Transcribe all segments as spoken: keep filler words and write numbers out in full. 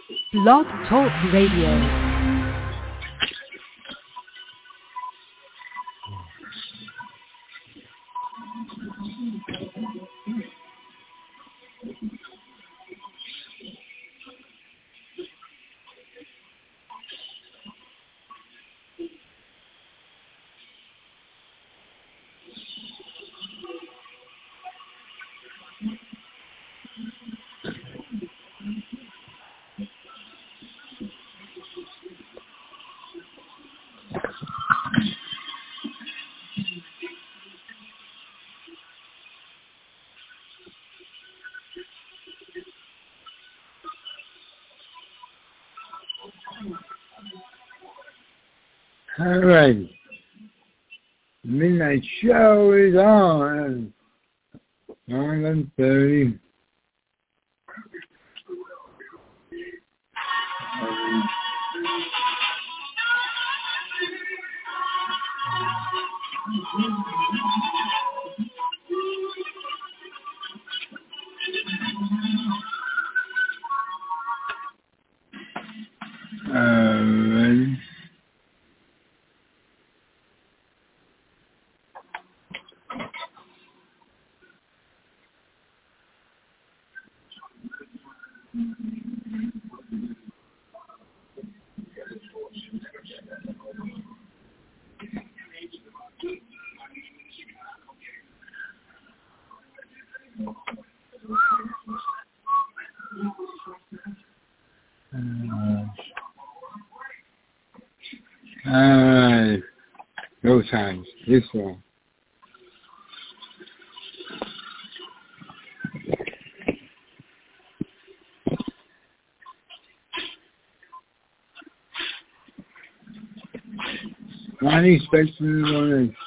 Blog Talk Radio. All right. Midnight show is on. nine thirty. Alright. Alright. No times. This one. Not expecting one is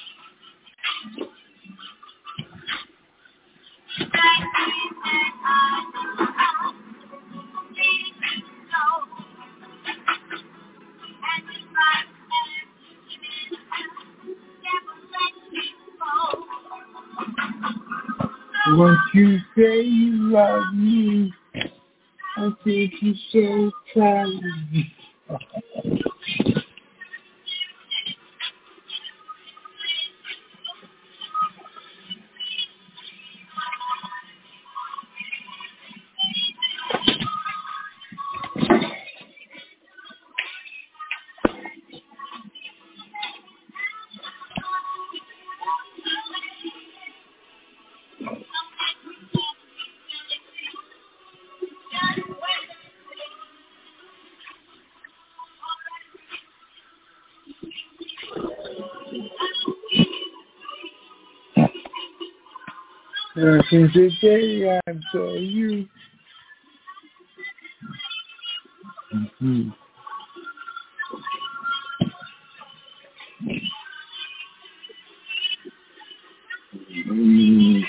once you say you love me, I think you should tell me. Uh, since the day I saw you. Mm-hmm. Mm-hmm.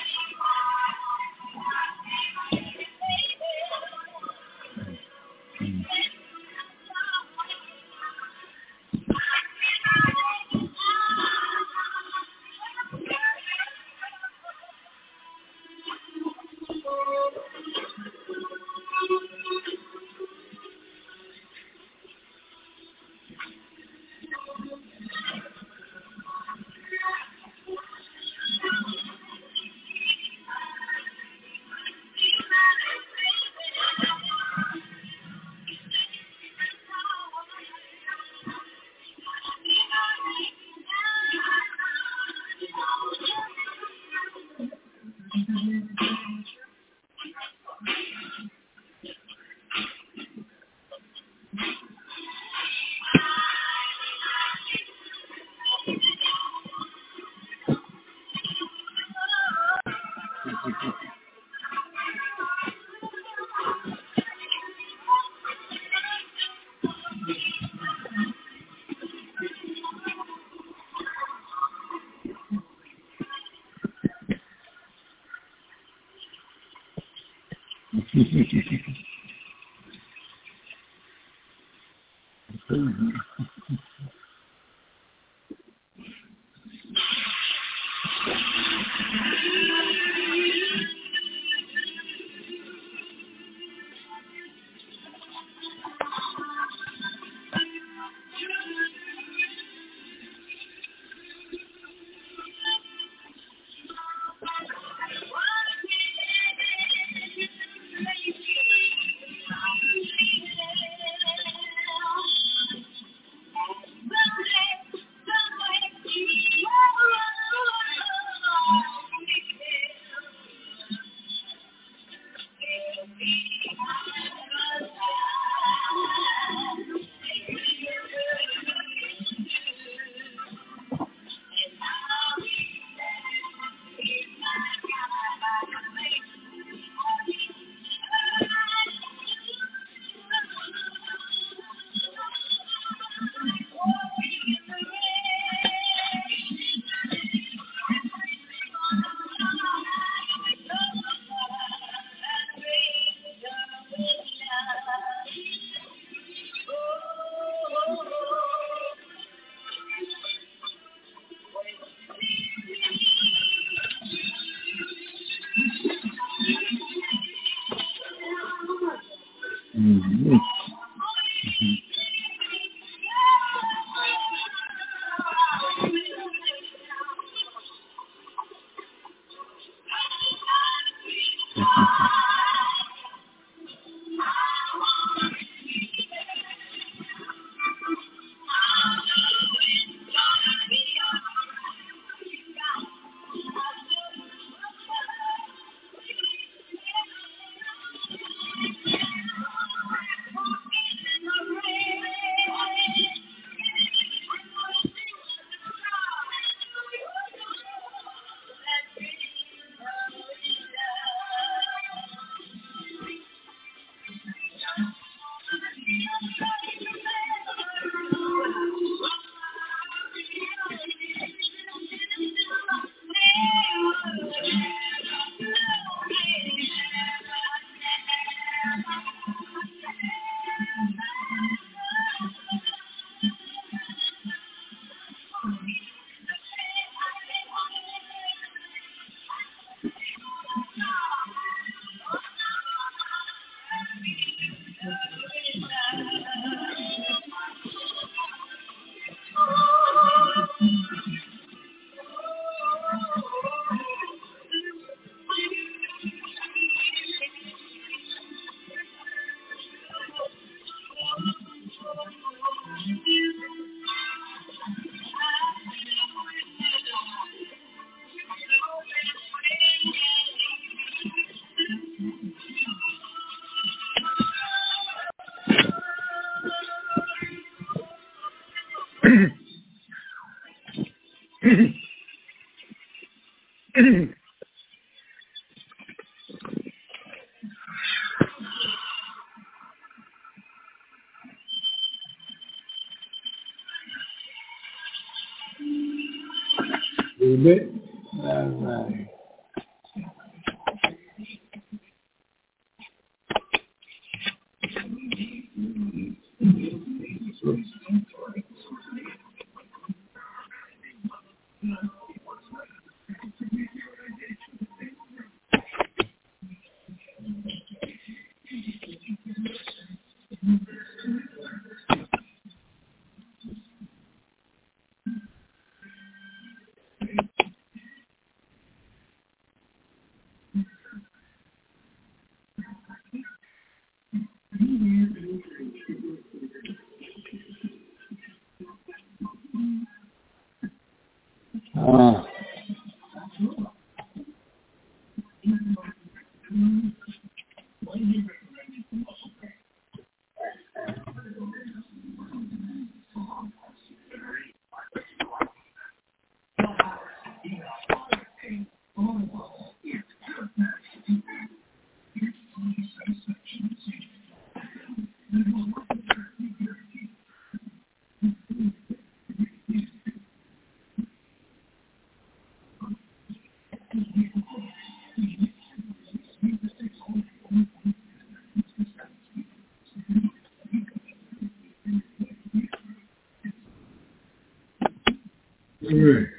Mm-hmm. Bit. All right. Ah. Mm.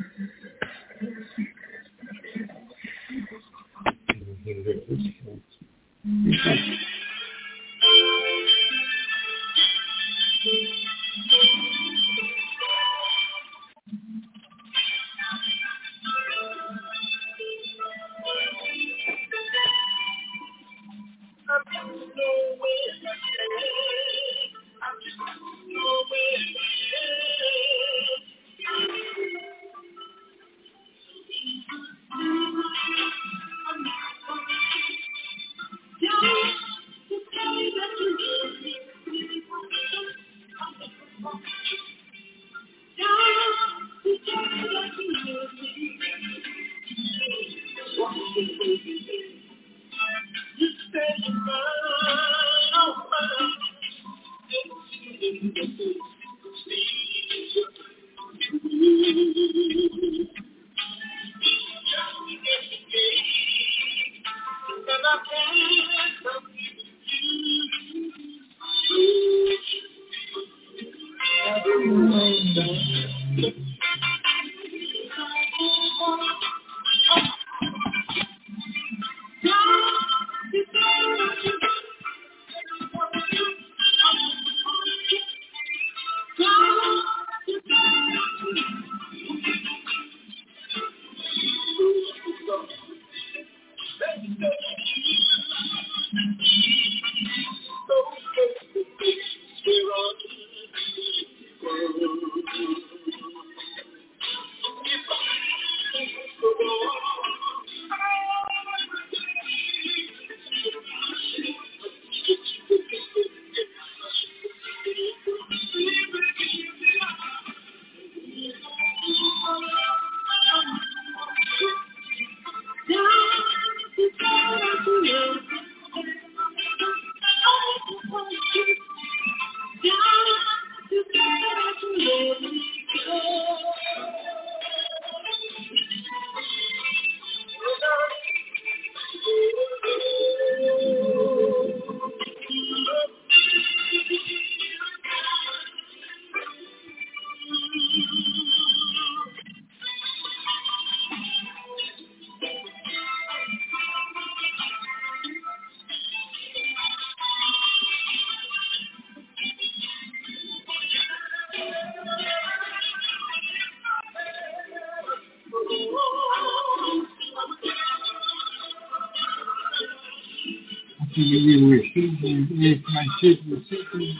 you were singing, if my kids were singing,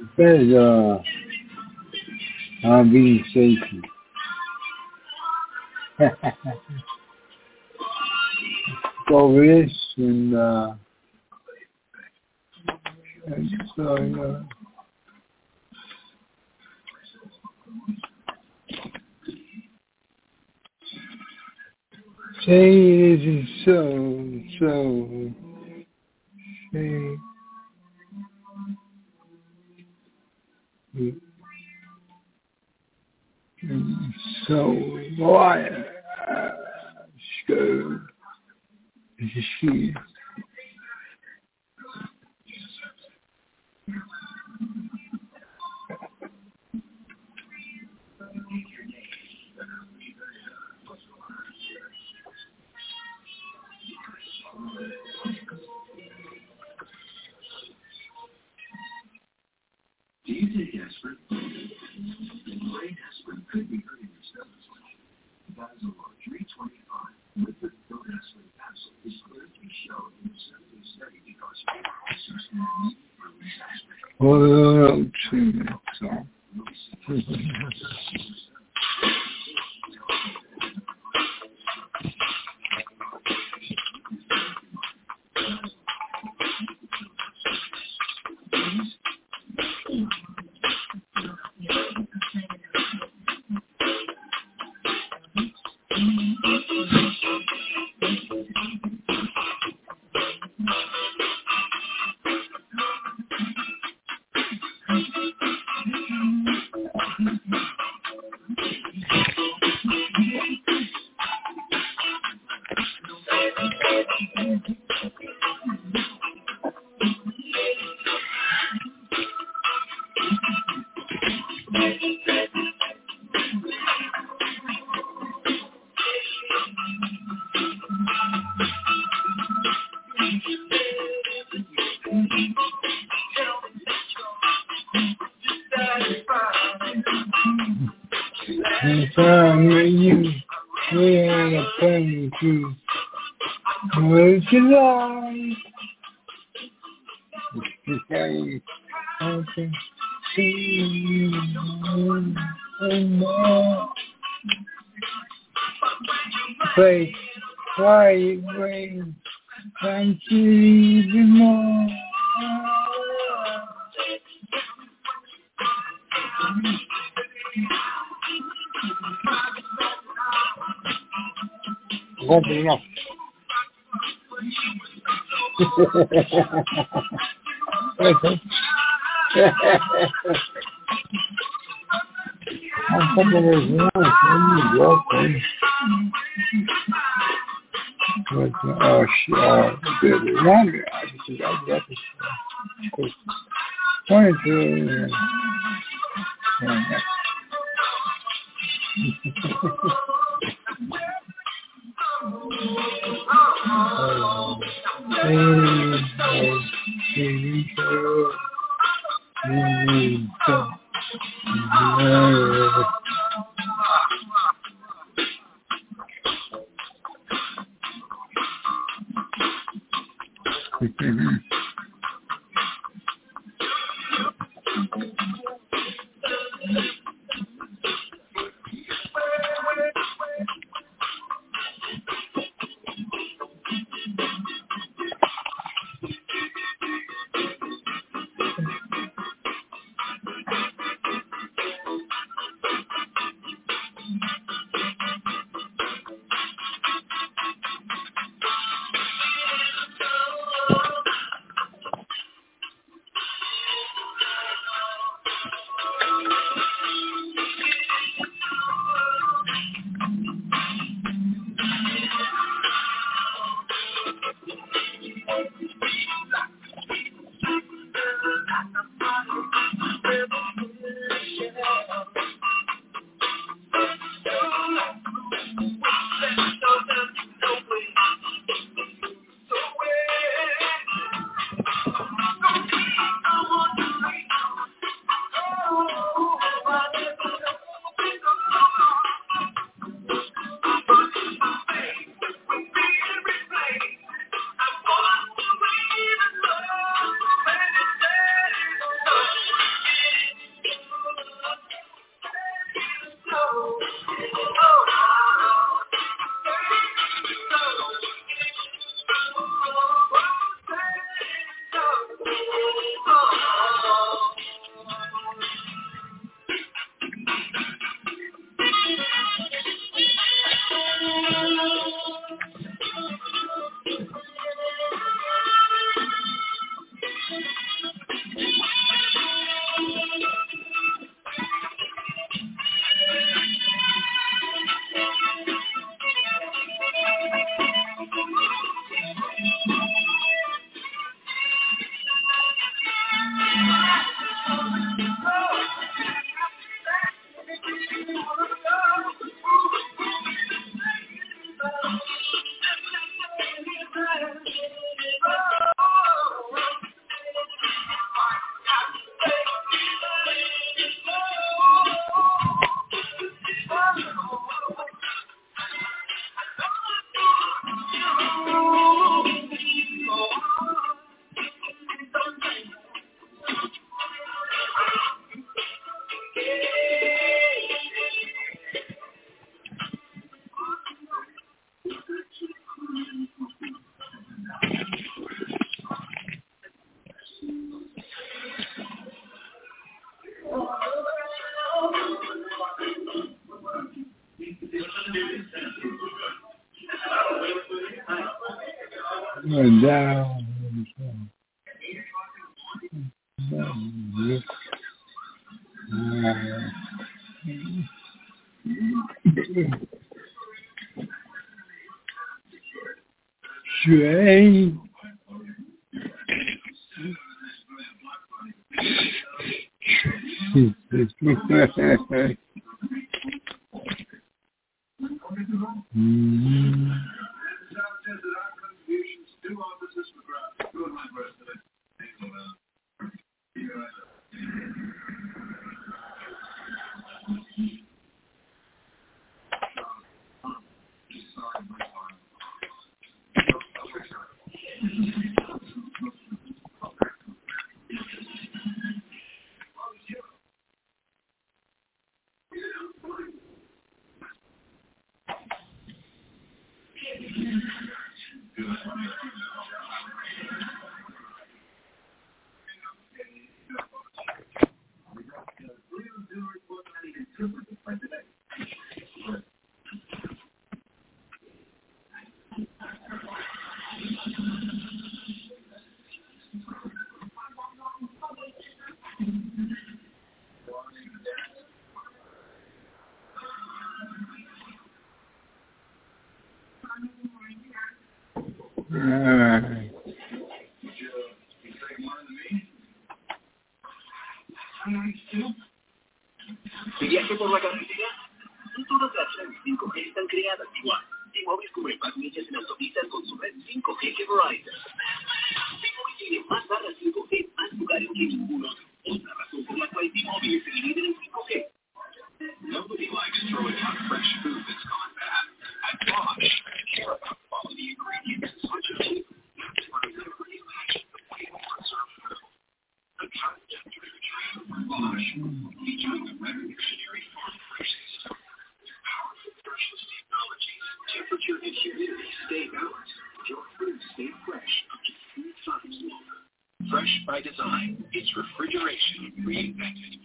says, uh, I'm being shaky. Go over this and, uh, and so, you know. Say it isn't so, so, say it isn't so, why, uh, so, she, Do you take aspirin? Brain aspirin could be hurting your stomach. Vazalore three twenty-five with the third aspirin capsule is clearly shown in the seventy study to cause systems release aspirin. well, two minutes, so. Anytime that you wear a penny to make it life, you say something to you and more. Play quiet rain, thank you even more. One thing else. I'm thinking there's one in the girlfriend. But, oh, she, oh, the longer, I just, I got this. twenty-two, yeah. And down. Strange. Mm-hmm. De viaje por la carretera, no todas las redes cinco G están creadas igual. T-Mobile cubre más millas en autopistas con su red cinco G que Verizon. T-Mobile tiene más barras cinco G, más lugares que ninguno. Otra razón por la cual T-Mobile es el líder en cinco G. Nobody likes throwing out fresh food that's gone bad. At Bosch, we care about quality ingredients such as cheap. That's why we never reimagine the way we preserve food. The concept of nutrition from Bosch, featuring a revolutionary farm fresh system. Powerful freshness technologies, temperature and humidity stay balanced. Your food stay fresh up to three times longer. Fresh by design, it's refrigeration reinvented.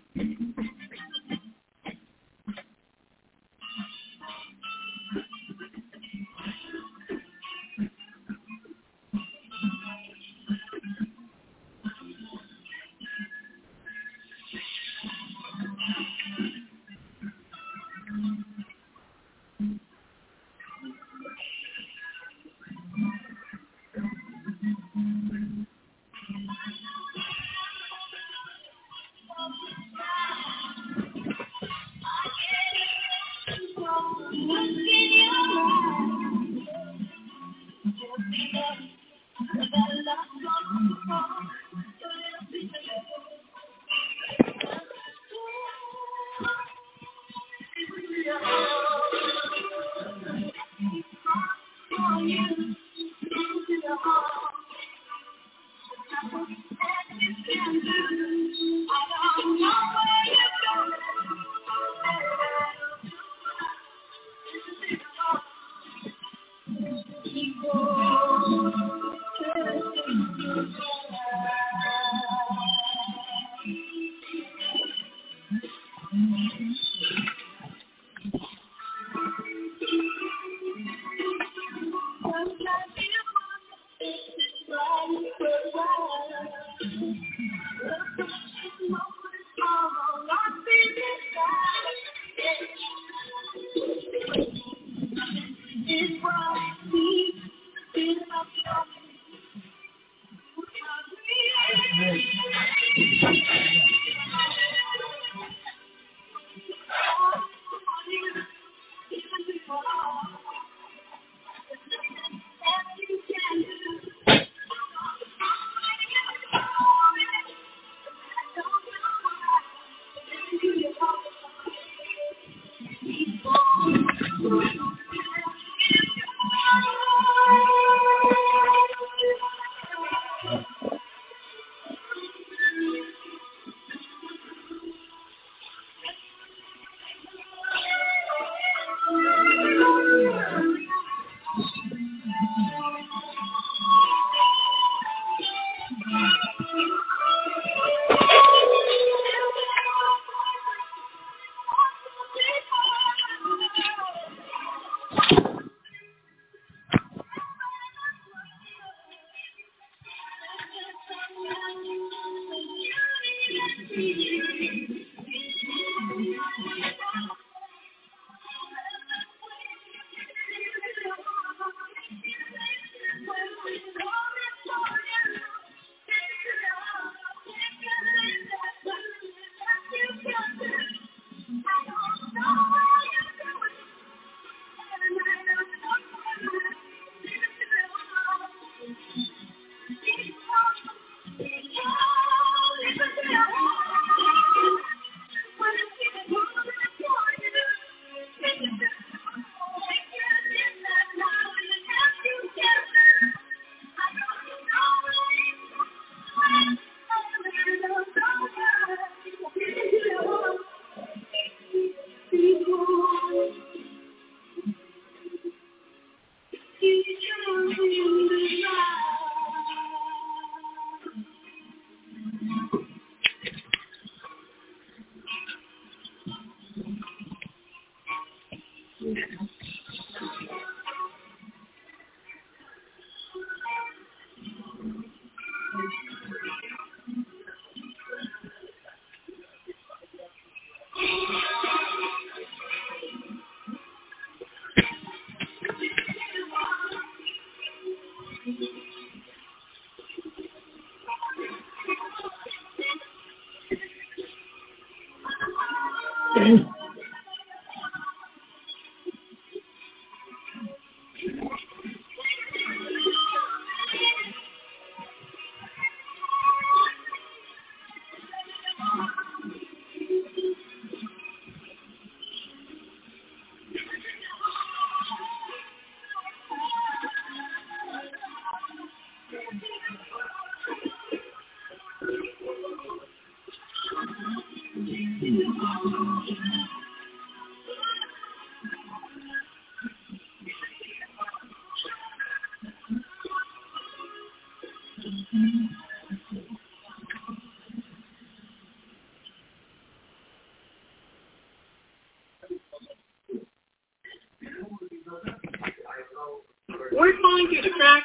We're falling through the cracks.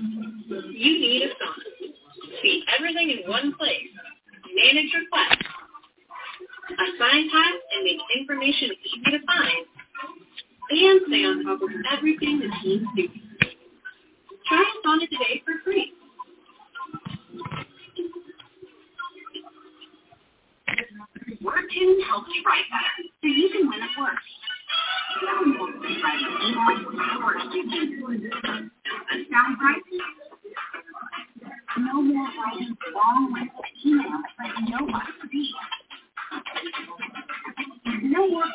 You need a sign. See everything in one place. Manage your class. Assign tasks and make information easy to find. And stay on top of everything the teams do. Try Asana today for free. WordTunes helps you write better, so you can win at work. That sounds right. No more writing long lists of emails that you don't want to read. No more.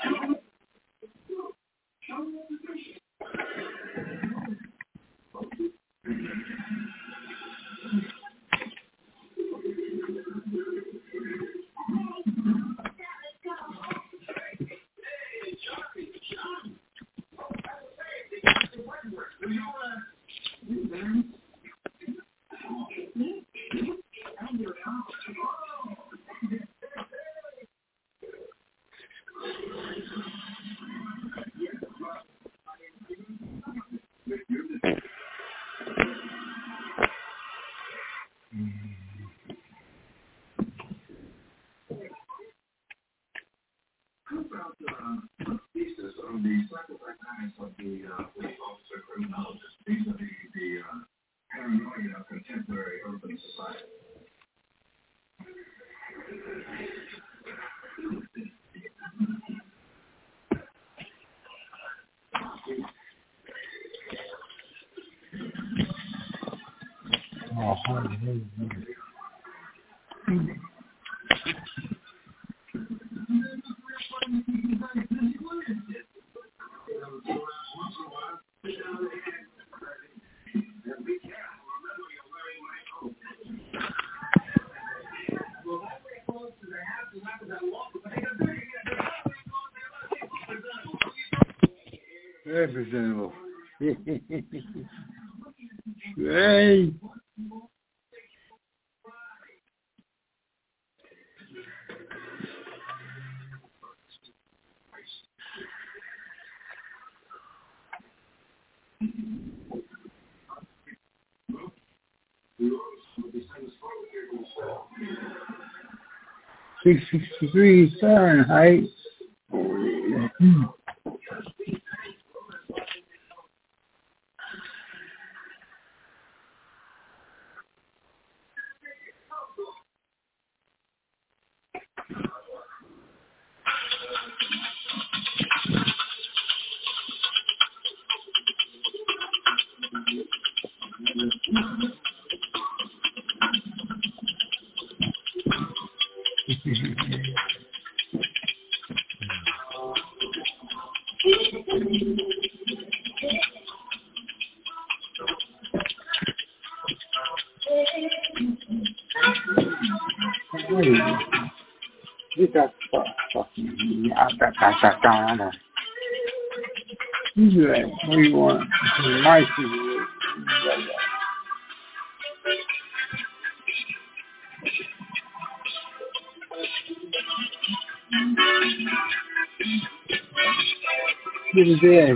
Pieces of the psychodynamics of the uh, police officer criminologist vis-a-vis the uh, paranoia of contemporary urban society. Oh, hallelujah. Representative. Hey. We also, the same as six sixty-three Fahrenheit. Hmm. You got fucking I got that that down there. You do that. What do you want? My people. Get it there.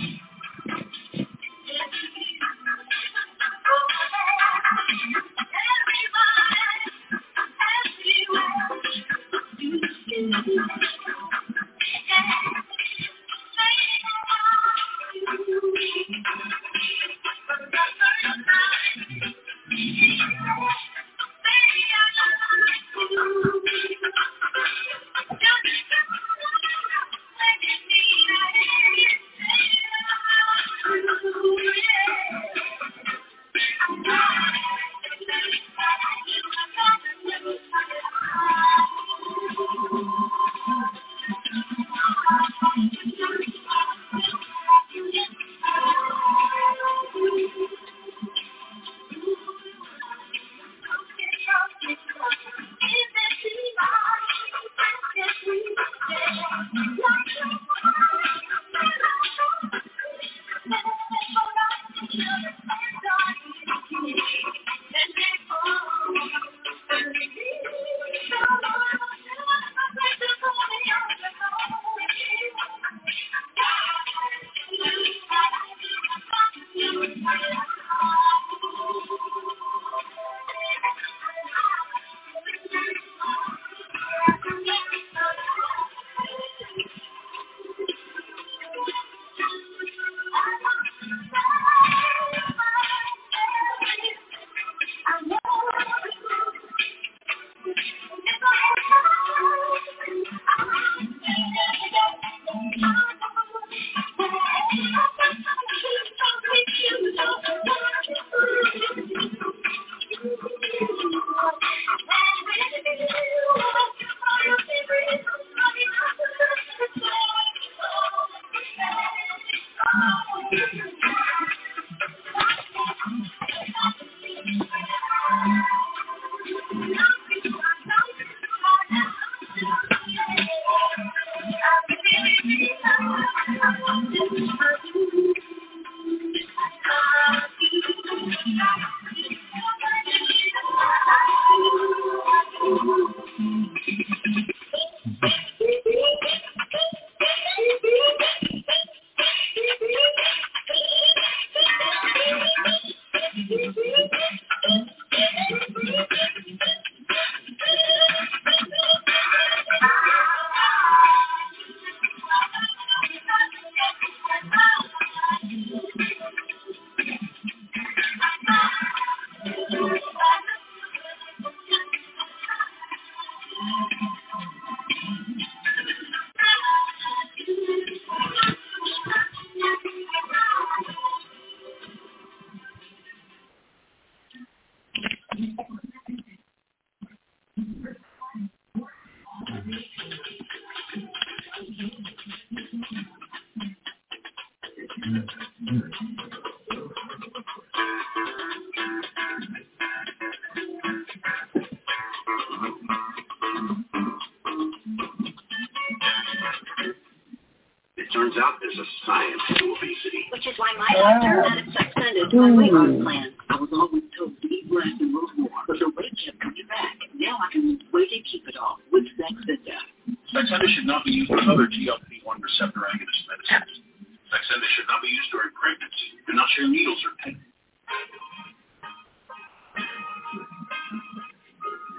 Turns out there's a science to obesity. Which is why my doctor added Saxenda to my weight loss plan. I was always told to eat less and move more, but the weight kept coming back. Now I can lose weight and keep it off with Saxenda. Saxenda should not be used with other G L P one receptor agonist medicines. Saxenda should not be used during pregnancy. Do not share needles or pen.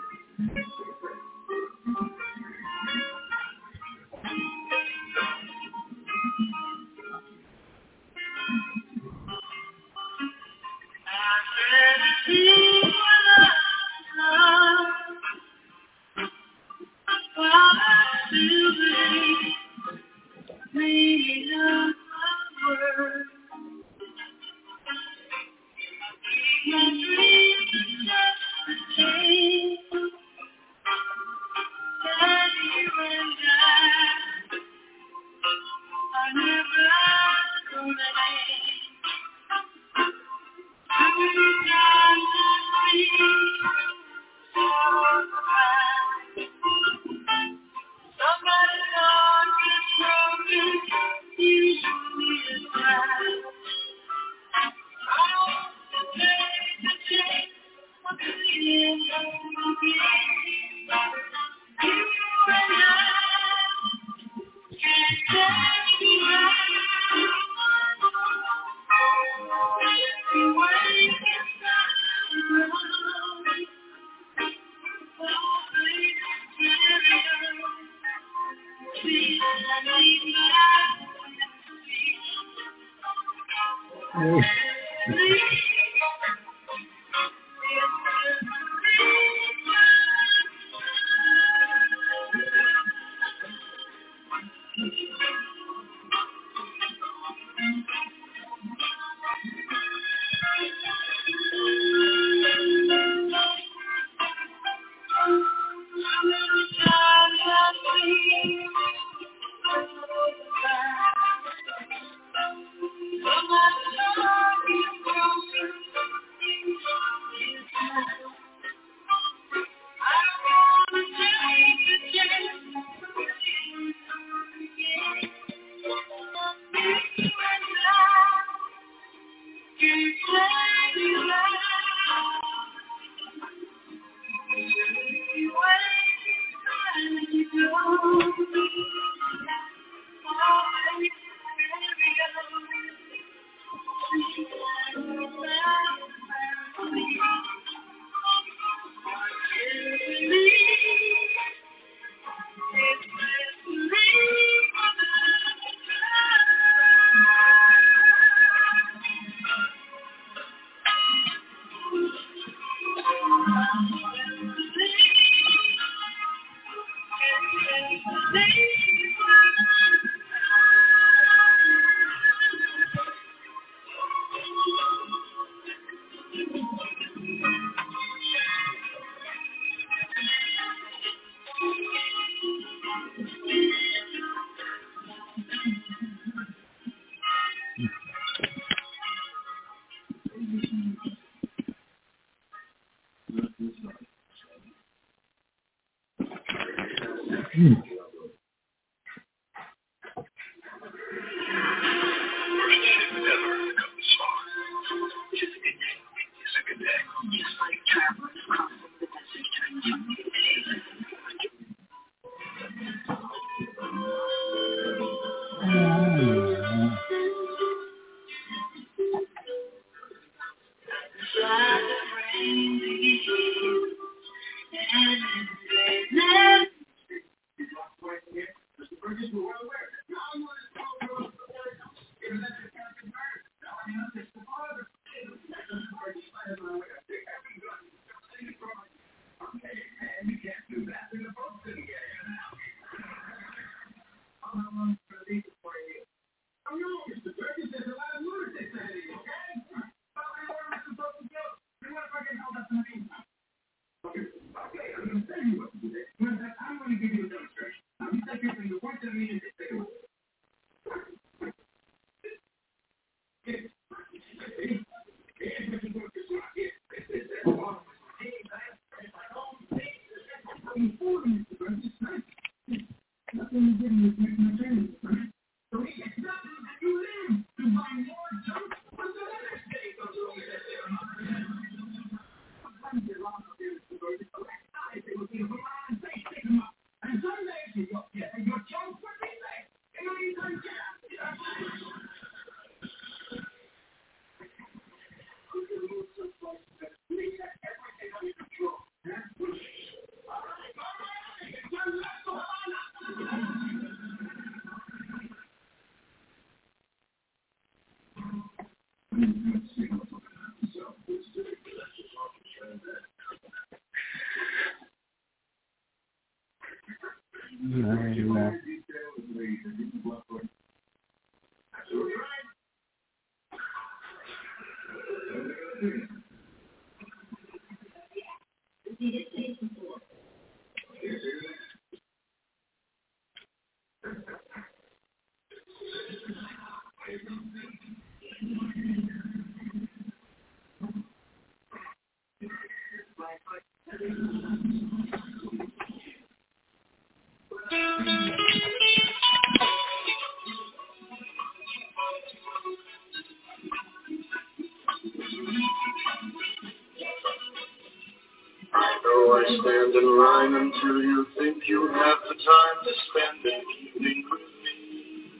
Stand in line until you think you have the time to spend an evening with me.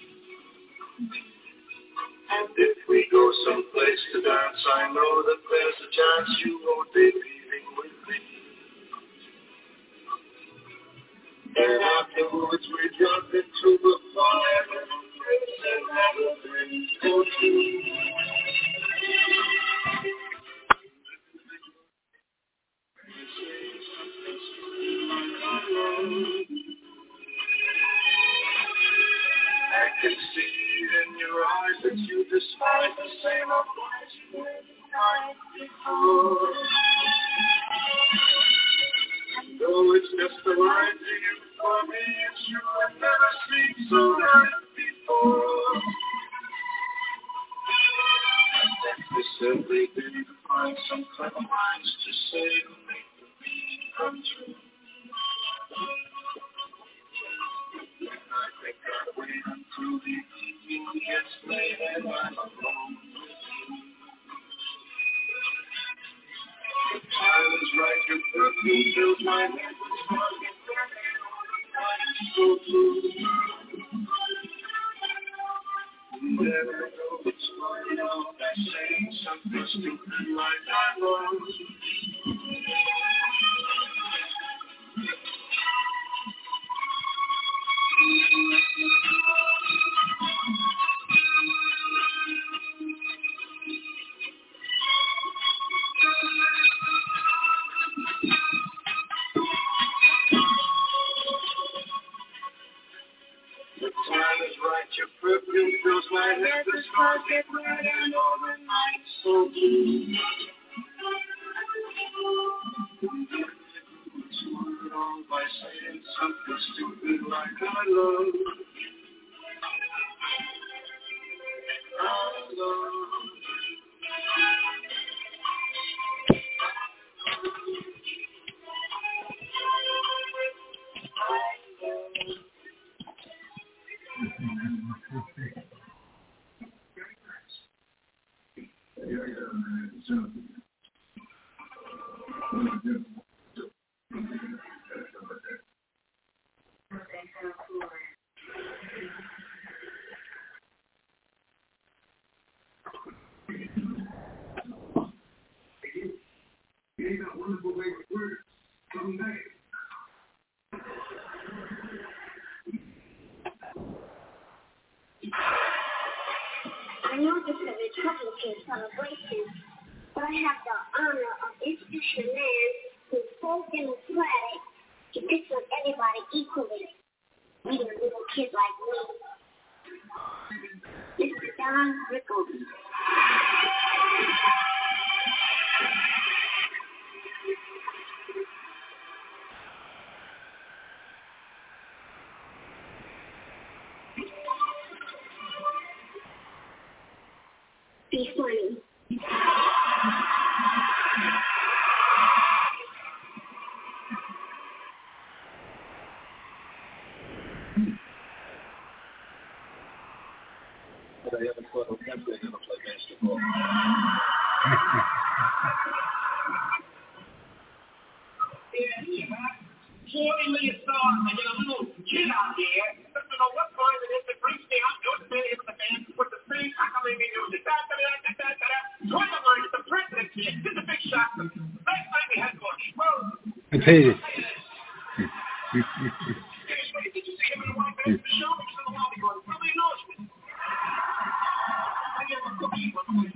And if we go someplace to dance, I know that there's a chance you won't be leaving with me. And afterwards we drink into the fire. For two. I can see in your eyes that you despise the same old lies you did the night before. And though it's just a lie to you, for me it's you. I've never seen so right before. I simply didn't find some clever lines to say to make the meaning come true. I think I'll wait until the evening gets late and I'm alone with you. The time is right, your perfume fills my head with fun and burning all the night so blue. Then I know it's started off by saying something stupid like I love you. The time is right, your perfume fills my head, the stars get red and all the night so blue. Started off by saying something stupid like I love you. I love You ain't got wonderful way to work. Come back. I know this is a Republican celebration, but I have the honor of introducing a man who's so democratic, he picks up everybody equally, even a little kid like me. Mister Don Rickles. Be funny. But I haven't thought of them being able to play basketball. forty million stars and get a little kid out here. Doesn't know what kind it is that brings me out. You're standing with the man with the same accolade music. Da da da da da da. Join the line. The president kid did the big shot. Next time we had one. Well, I paid it. did you see him in the white band? The show was in the lobby going, really knows me. I get a cookie on the way.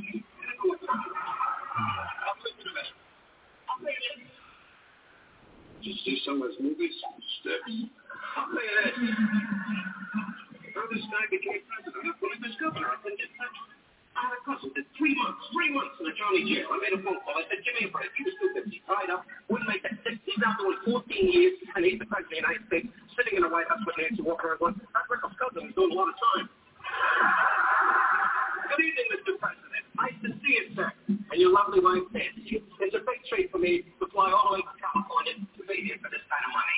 I'll listen to that. I'll pay it. Did you see some of his movies? Steps. I'll tell you this. When this guy became president, I put him as governor. I couldn't get touched. I had a cousin did three months, three months in the county jail. I made a phone call. I said, give me a break. He was two fifty, tied up, wouldn't make that six. He's out doing fourteen years, and he's the president of the United States, sitting in the White House with Nancy Walker and going, that Rickles' cousin is doing a lot of time. Good evening, Mister President. Nice to see you, sir. And your lovely wife, Nancy. It's a big treat for me to fly all the way to California to be here for this kind of money.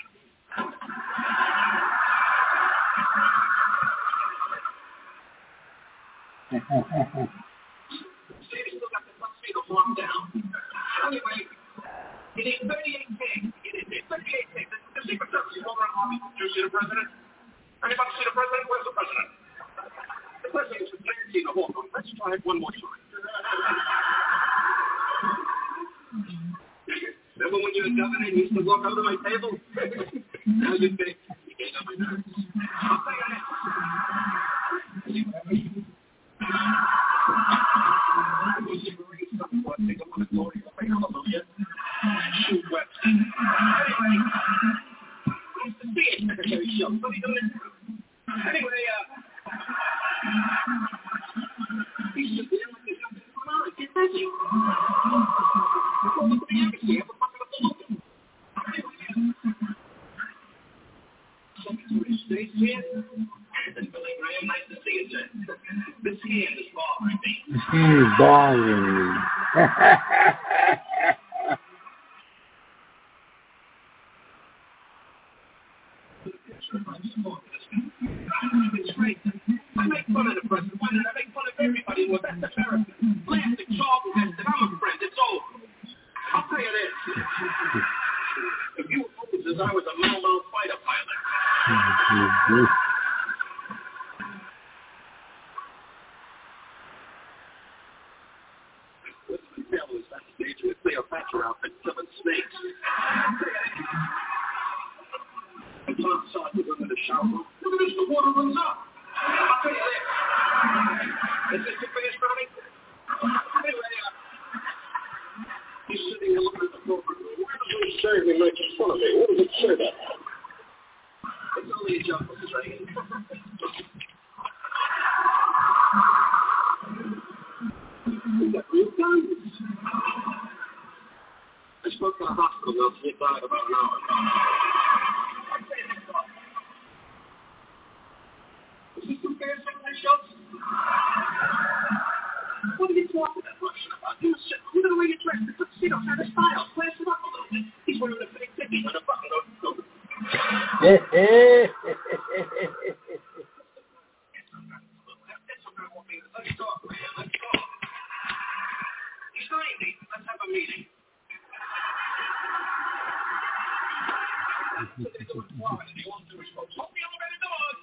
See, you still got the tuxedo form down. Anyway, you need thirty-eight K. You need thirty-eight K. The Secret Service is over on Army. Did you see the president? Anybody see the president? Where's the president? The president is Nancy the Hawk. Let's try it one more time. Remember when you were governor and you used to walk over my table? Now you think Get on my nerves. I'll tell you that. I was in Marine something one thing up on the glory of my hallelujah. Shoot wet. Anyway, it's the C H Secretary show. What are you doing now? Anyway, uh, he's just there like there's nothing going on. Get that you. Well, look at the embassy. I'm a fucking open. Something's with his face here. And Billy Graham, nice to see you, sir. This hand is bothering me. This hand is bothering me. I make fun of the president. Why did I make fun of everybody? Well, that's America. Plastic, Charles Heston, I'm a friend. It's over. I'll tell you this. If you were Moses, I was a Malmo fighter pilot. Listen, the tail was backstage with Cleopatra outfit killing snakes. And Tom saw it was in the shower. Look at this, the water runs up. I'll tell you this. Is this the finish, Ronnie? Anyway, uh, he's sitting here looking at the program. Where does it say me making fun of me? What does it say that? It's only a joke, Missus Reagan. We got real guns. I spoke to the hospital nurse. He died about an hour ago. Is this some fair second show? What are you talking that Russian about? You said, look at the way you dress. The tuxedo had a style. Class it up a little bit. He's wearing a fake ticket with a button on his coat. That's okay, won't be. Let's talk, man. Let's talk. He's ninety. Let's have a meeting. So they go to Florida. They won't do his folks. Hope the elevator doors.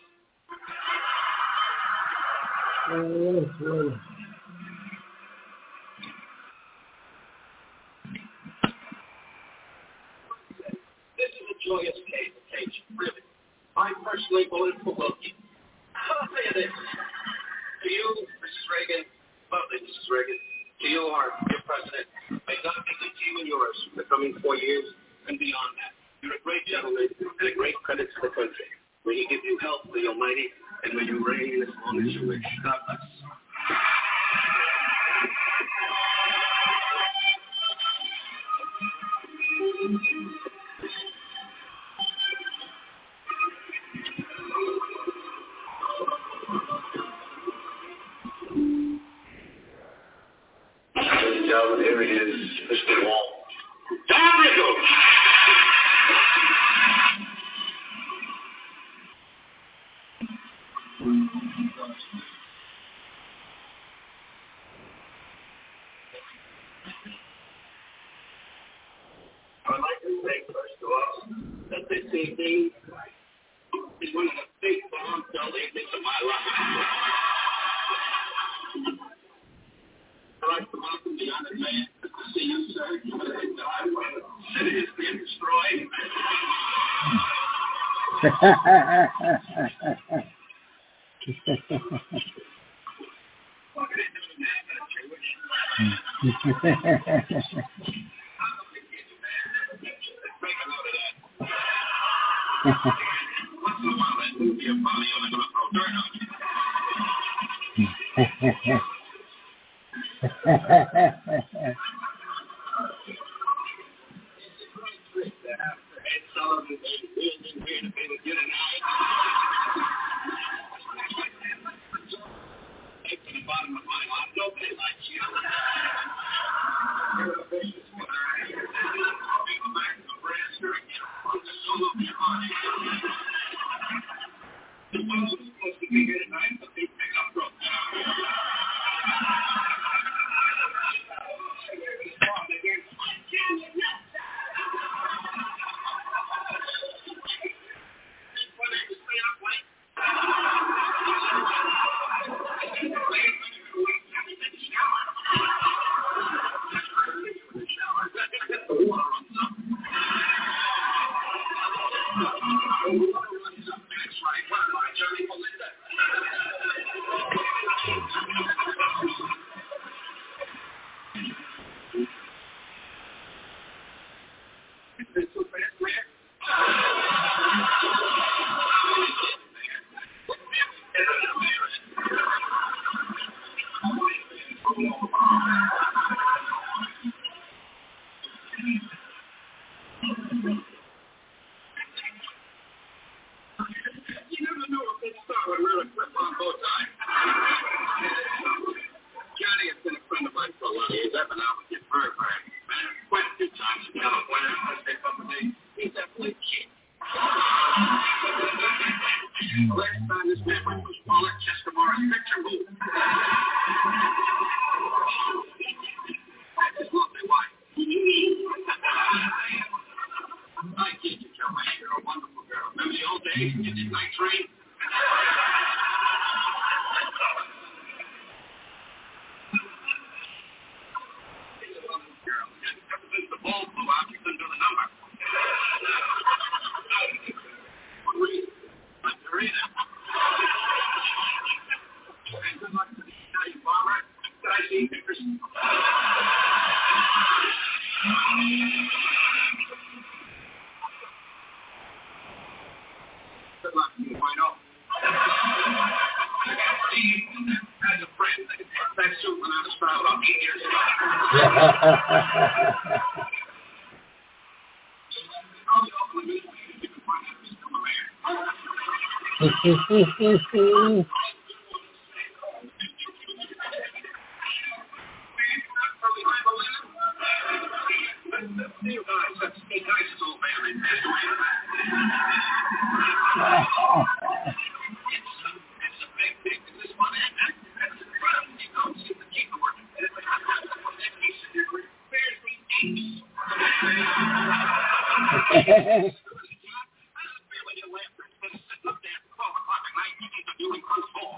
This is a joyous case, case, really. I personally voted for Wilkie. I'll tell you this. To you, Missus Reagan, lovely Missus Reagan, to you, our dear president, may God be good to you and yours for the coming four years and beyond that. You're a great gentleman and a great credit to the country. May He give you health, the Almighty, and may you reign as long as you wish. God bless. Ladies and gentlemen, here he is, Mister Wall. Don Rickles! I'd like to say, first of all, that this evening is one of the big bombshell evenings of my life. I'd like to welcome the honored man to see you, sir. The city is being destroyed. What can I do to that, Jewish? Make a note of that. Once in a while, that movie of Polly, I'm going to throw dirt on you. It's a great trick to have Ed Sullivan and Bill in here to be with you tonight. Get to the bottom of my heart. Nobody likes you. You're a vicious guy. Go back to Nebraska and get a solo of your money. The one who's supposed to be here tonight, but they pick up rope. right. Where am I, Johnny Belinda? Is this so fast, man? You never know if this star would really flip on both sides. Johnny has been a friend of mine for a lot of years. I've been out with him very, very man. Quite a few times in California. I stay up with him. He's definitely a kid. Last time this man went was Paulette Chester Morris' picture booth. That's his lovely wife. I can't you tell my you're a wonderful girl. Remember the old days when you did night train? She's a wonderful girl. Ever since the ball blew out, you couldn't do the number. What reason? Not the reason. And good luck to the Italian bomber. Did I see pictures? Good luck, you find out. As a friend, that suit went out of style about eight years ago. I'll go with you. You can find out who's still a man. You guys, that's Steve Nice's old man. They passed away. It's, it's a big, big, this one, and that's incredible. You don't see the paperwork. That piece of your bears the apes. I don't fear when you laugh instead of sitting up there at twelve o'clock at night thinking of doing Close Hall.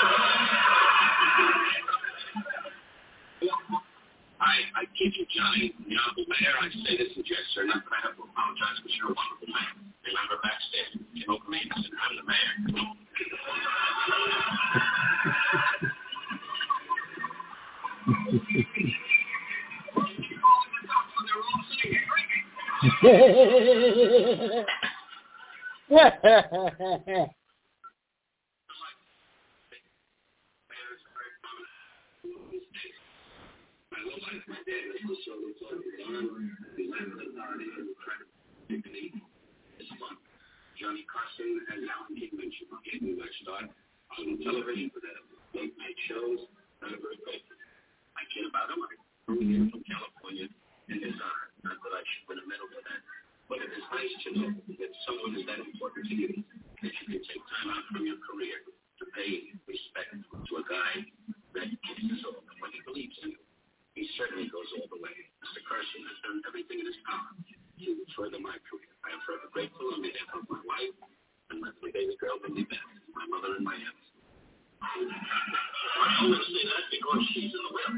I, I kid you, Johnny, the Honorable Mayor, I say this in jest, sir, not that I have to apologize, but you're a wonderful man. Remember backstage, you know, me, I said, I'm the mayor. I love my dad was so it's on his arm. He landed the party and tried to take it easy. It's fun. Johnny Carson, as Alan King mentioned, gave me my start on television for the late night shows. I'm very grateful. I care about him. I grew here from California in his honor. Not that I should win a medal for that, but it is nice to know that someone is that important to you that you can take time out from your career to pay respect to a guy that gives his all. And when he believes in you, he certainly goes all the way. Mister Carson has done everything in his power to further my career. I am forever grateful on behalf of my wife and my three baby girl, Mindy Beth, my mother and my aunt. I always say that because she's in the will.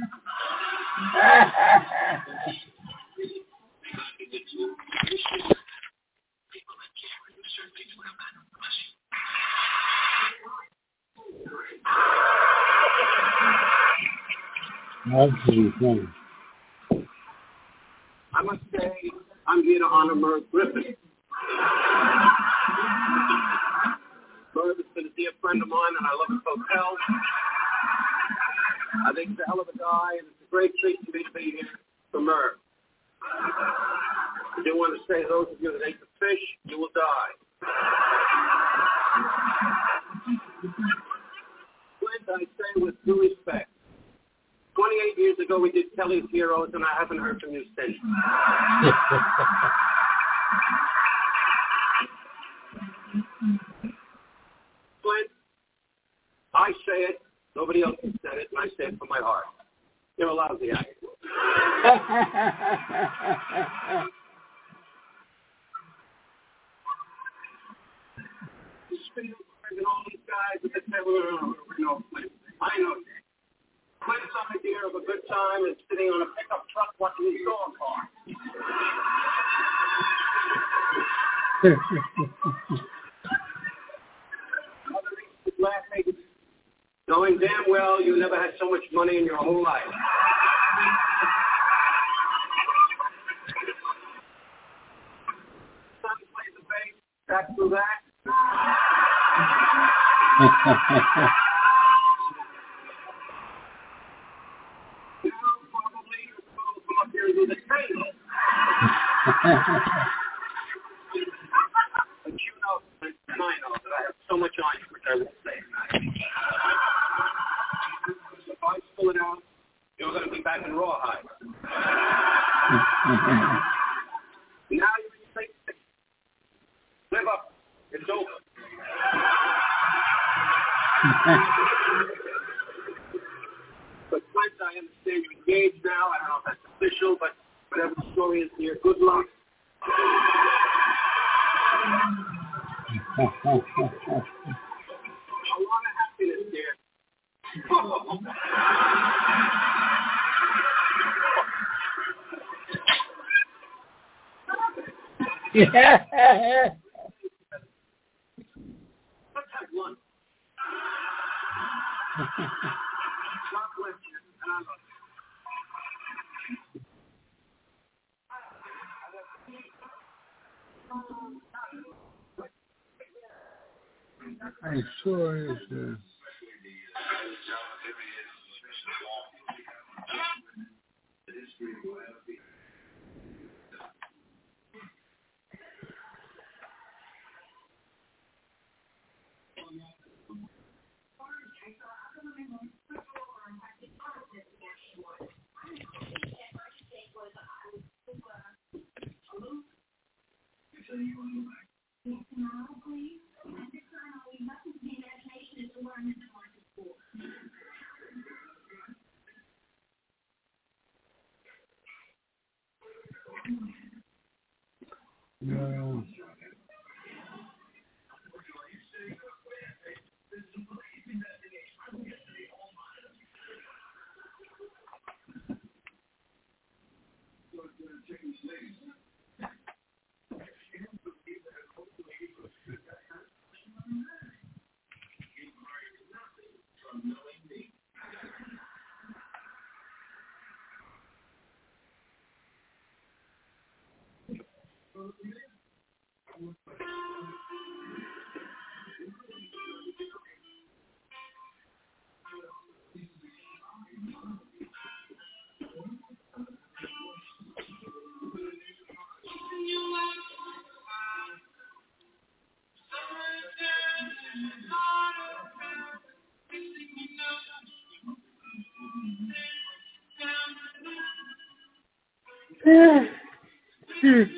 People that care, and you certainly do have that. Bless you. Absolutely. I must say, I'm here to honor Merv Griffin. Merv has been a dear friend of mine, and I love his hotel. I think he's a hell of a guy, and it's a great treat for me to be here for Merv. I do want to say, those of you that ate the fish, you will die. Clint, I say with due respect, twenty-eight years ago, we did Kelly's Heroes, and I haven't heard from you since. Clint, I say it. Nobody else has said it, and I say it from my heart. You're a lousy actor. And all these guys, they say, well, we know Clint. I know you. Clint's idea of a good time is sitting on a pickup truck watching his dog car. knowing damn well you never had so much money in your whole life. Son plays the bass, back through that. Probably will come up here and do the training. But you know, and I know that I have so much on you, which I won't say. If I pull it out, you're going to be back in rawhide. Now you're in safe state. Live up. It's over. But Clint, I understand you're engaged now. I don't know if that's official, but whatever the story is here, good luck. A lot of happiness, dear. Yeah. Let's have lunch. God bless you, and I love you. I sure is. Uh... No. Hmm.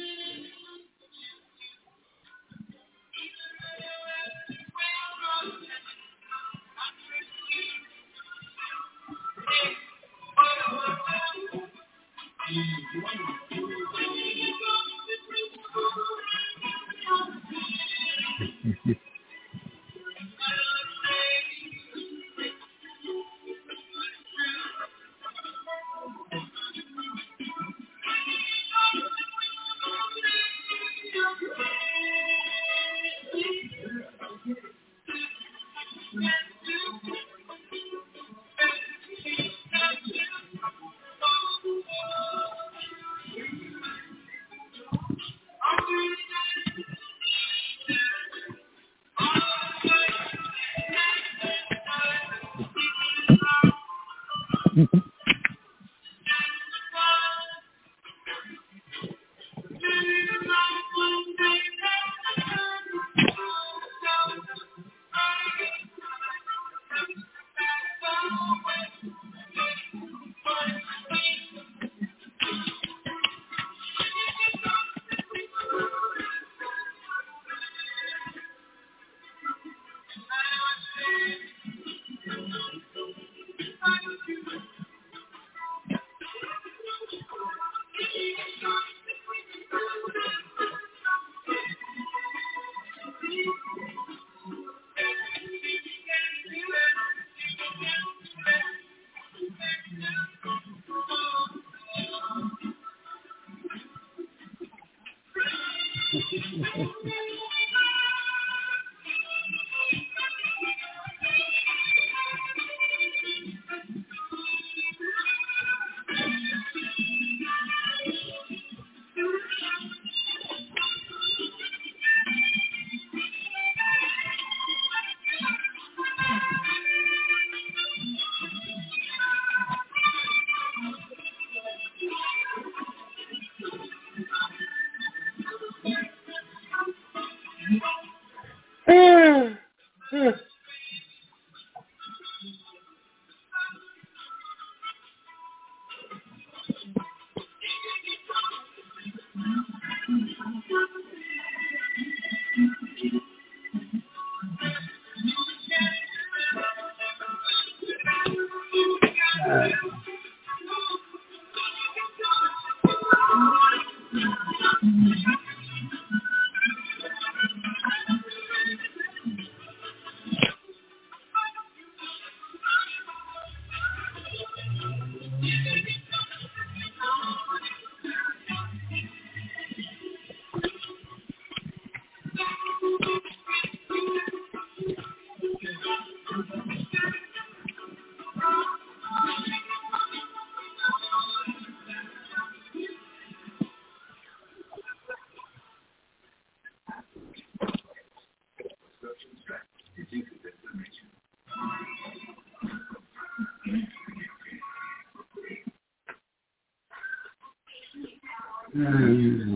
Hmm.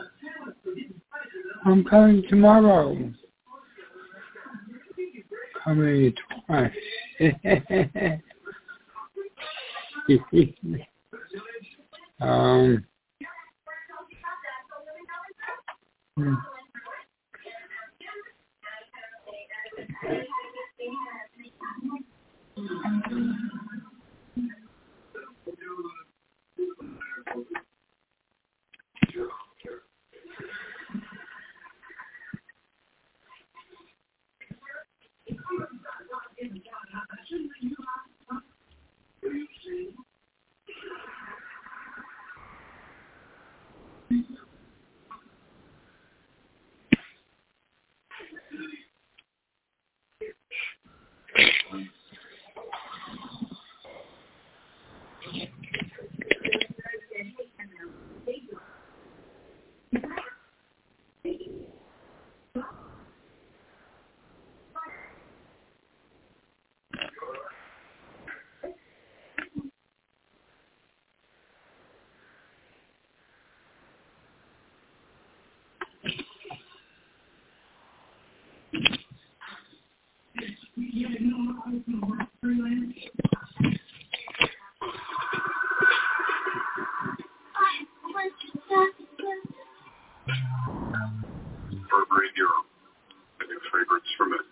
I'm coming tomorrow. Coming twice. um. Hmm. Burberry Hero, a new fragrance for men.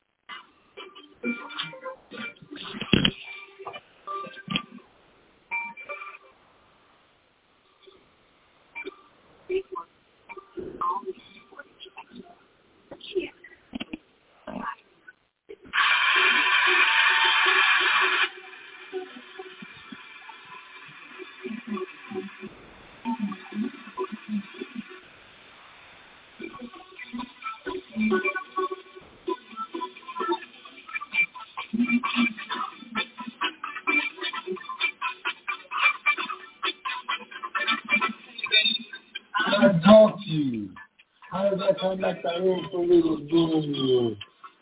I talk to you. How does that come back that room for me to do you?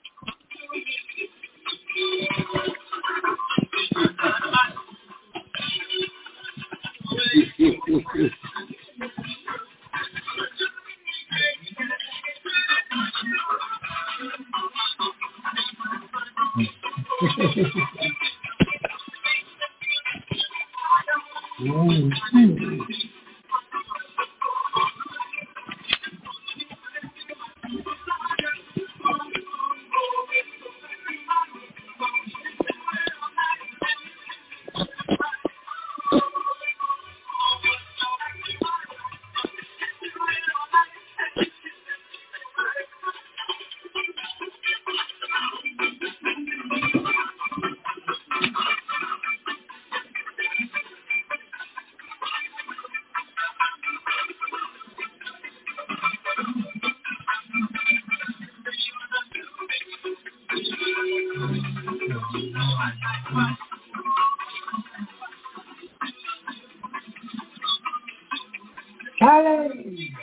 Mm-hmm. Callie!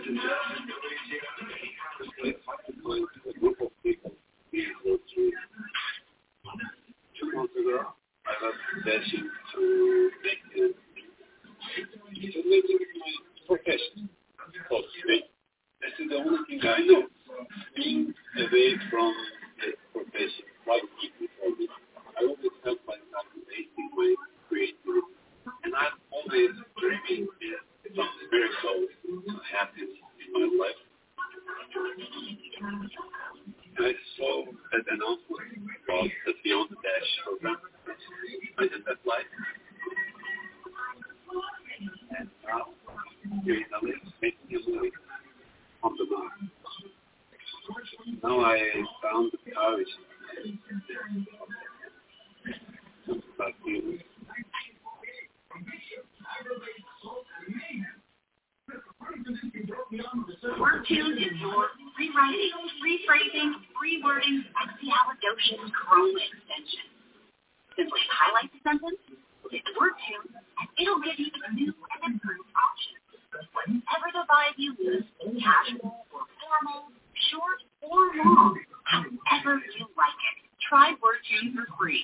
A group of people able to two months ago, I was suggestion to make it to make it my profession, so to speak. This is the only thing I know. Being away from the profession, quite deeply for me. I always felt myself wasting my creativity, and I'm always dreaming of something very close to happiness in my life. And I saw that announcement about the Beyond the Dash program. I did that live. And now, here in L A, making a movie on the mark. Now I found the courage to start feeling. WordTune is your rewriting, rephrasing, rewording, expialidocious Chrome extension. Simply highlight the sentence, hit WordTune, and it'll give you new and improved options. Whatever the vibe you use, casual or formal, short or long, however you like it. Try WordTune for free.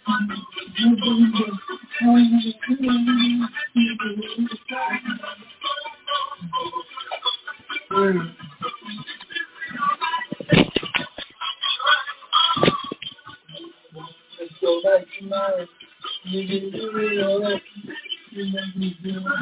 So that you might, you can do it all that you make me do it.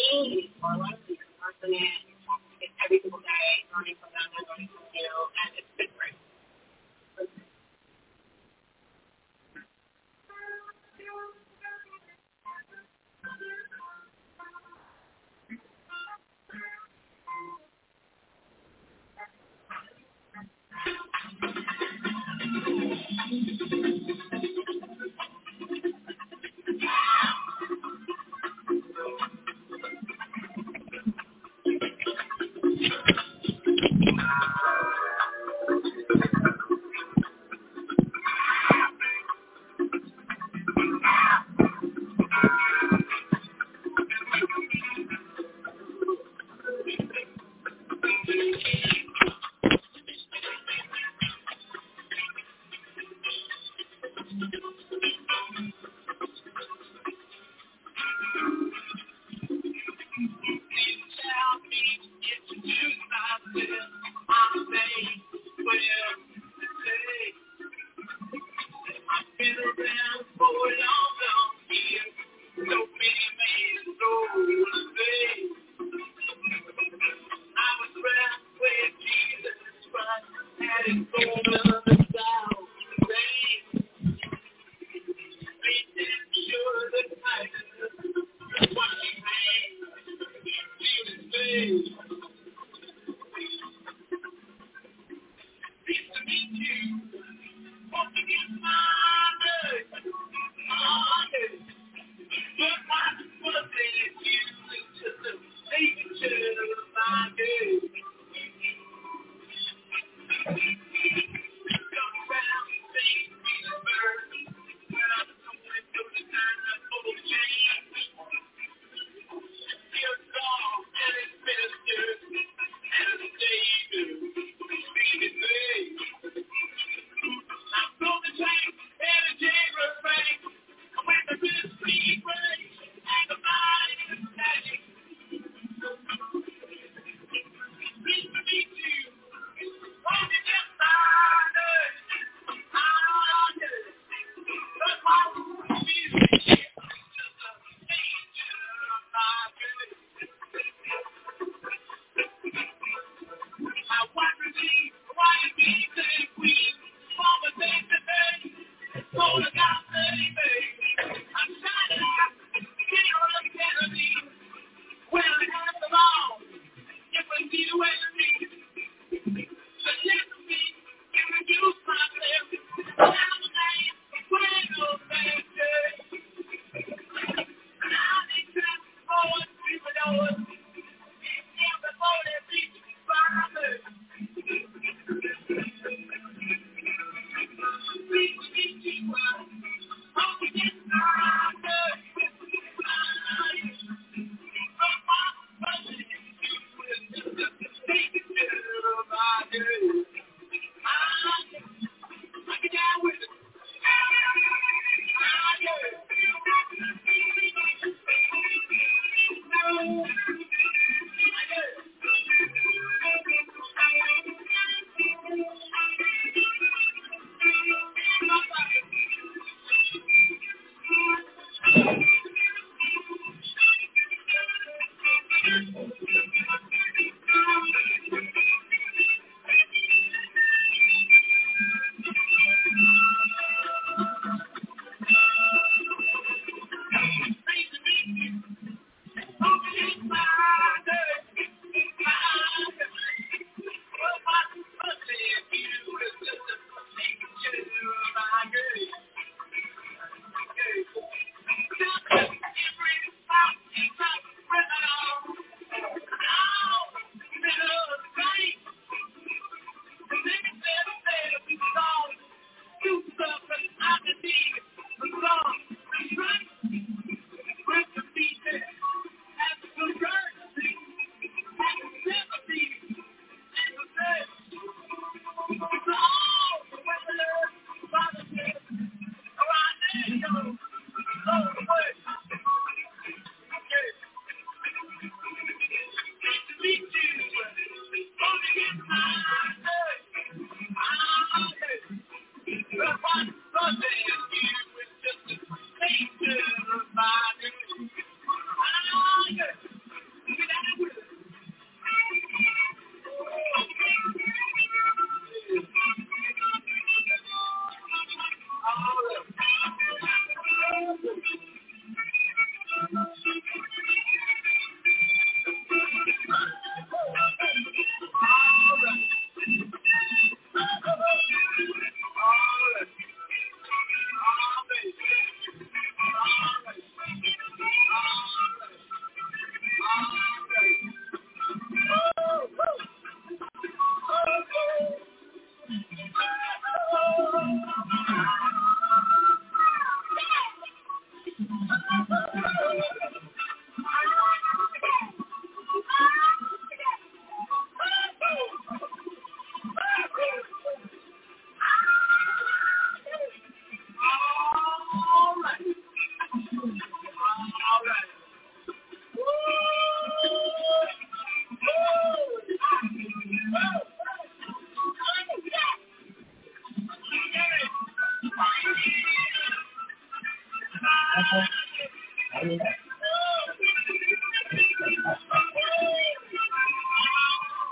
me, it's more like you're immersing it. It's every single day, learning from them, and learning from you, and it's different.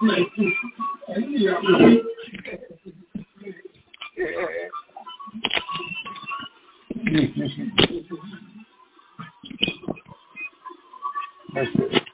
That's it.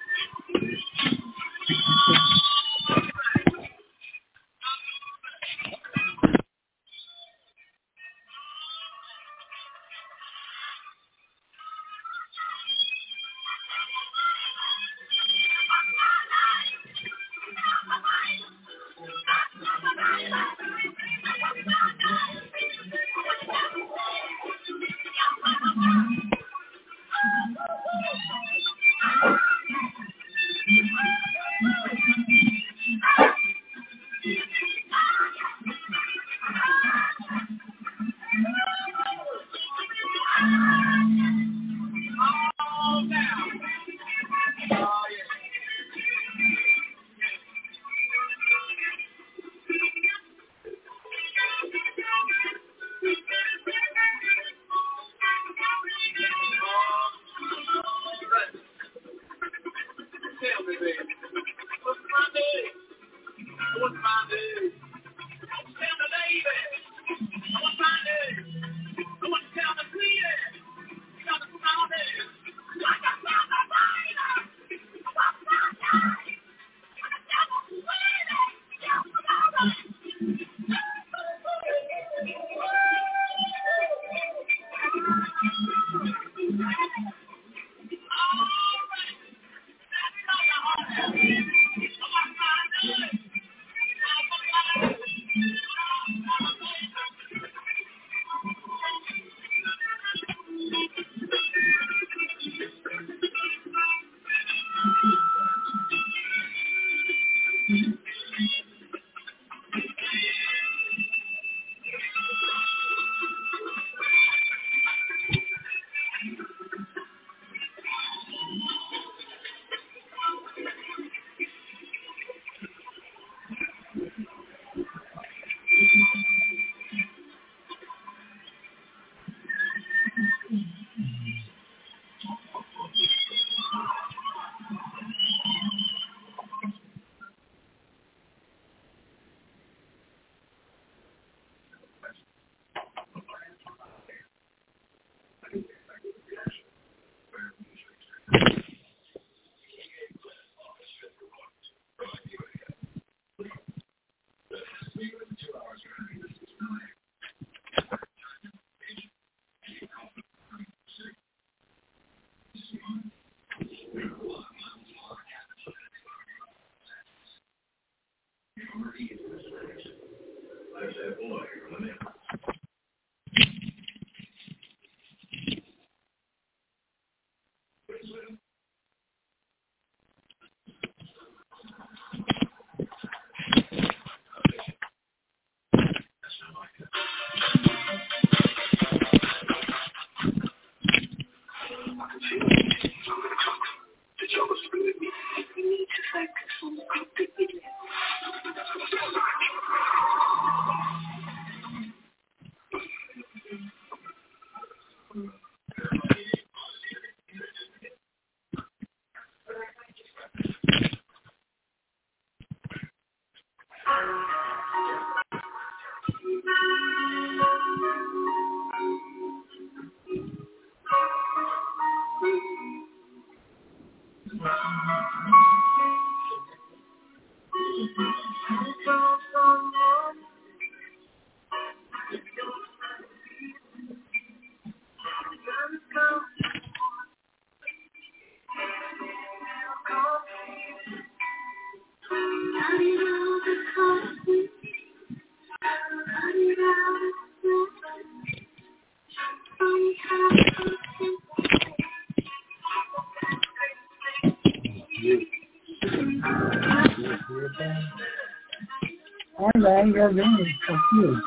I ain't got that. Fuck you.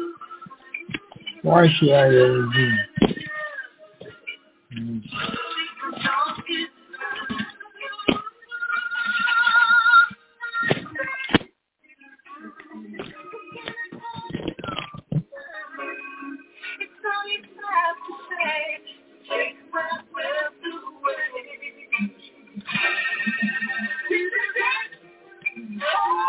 Why should I ever do? Mm. Oh,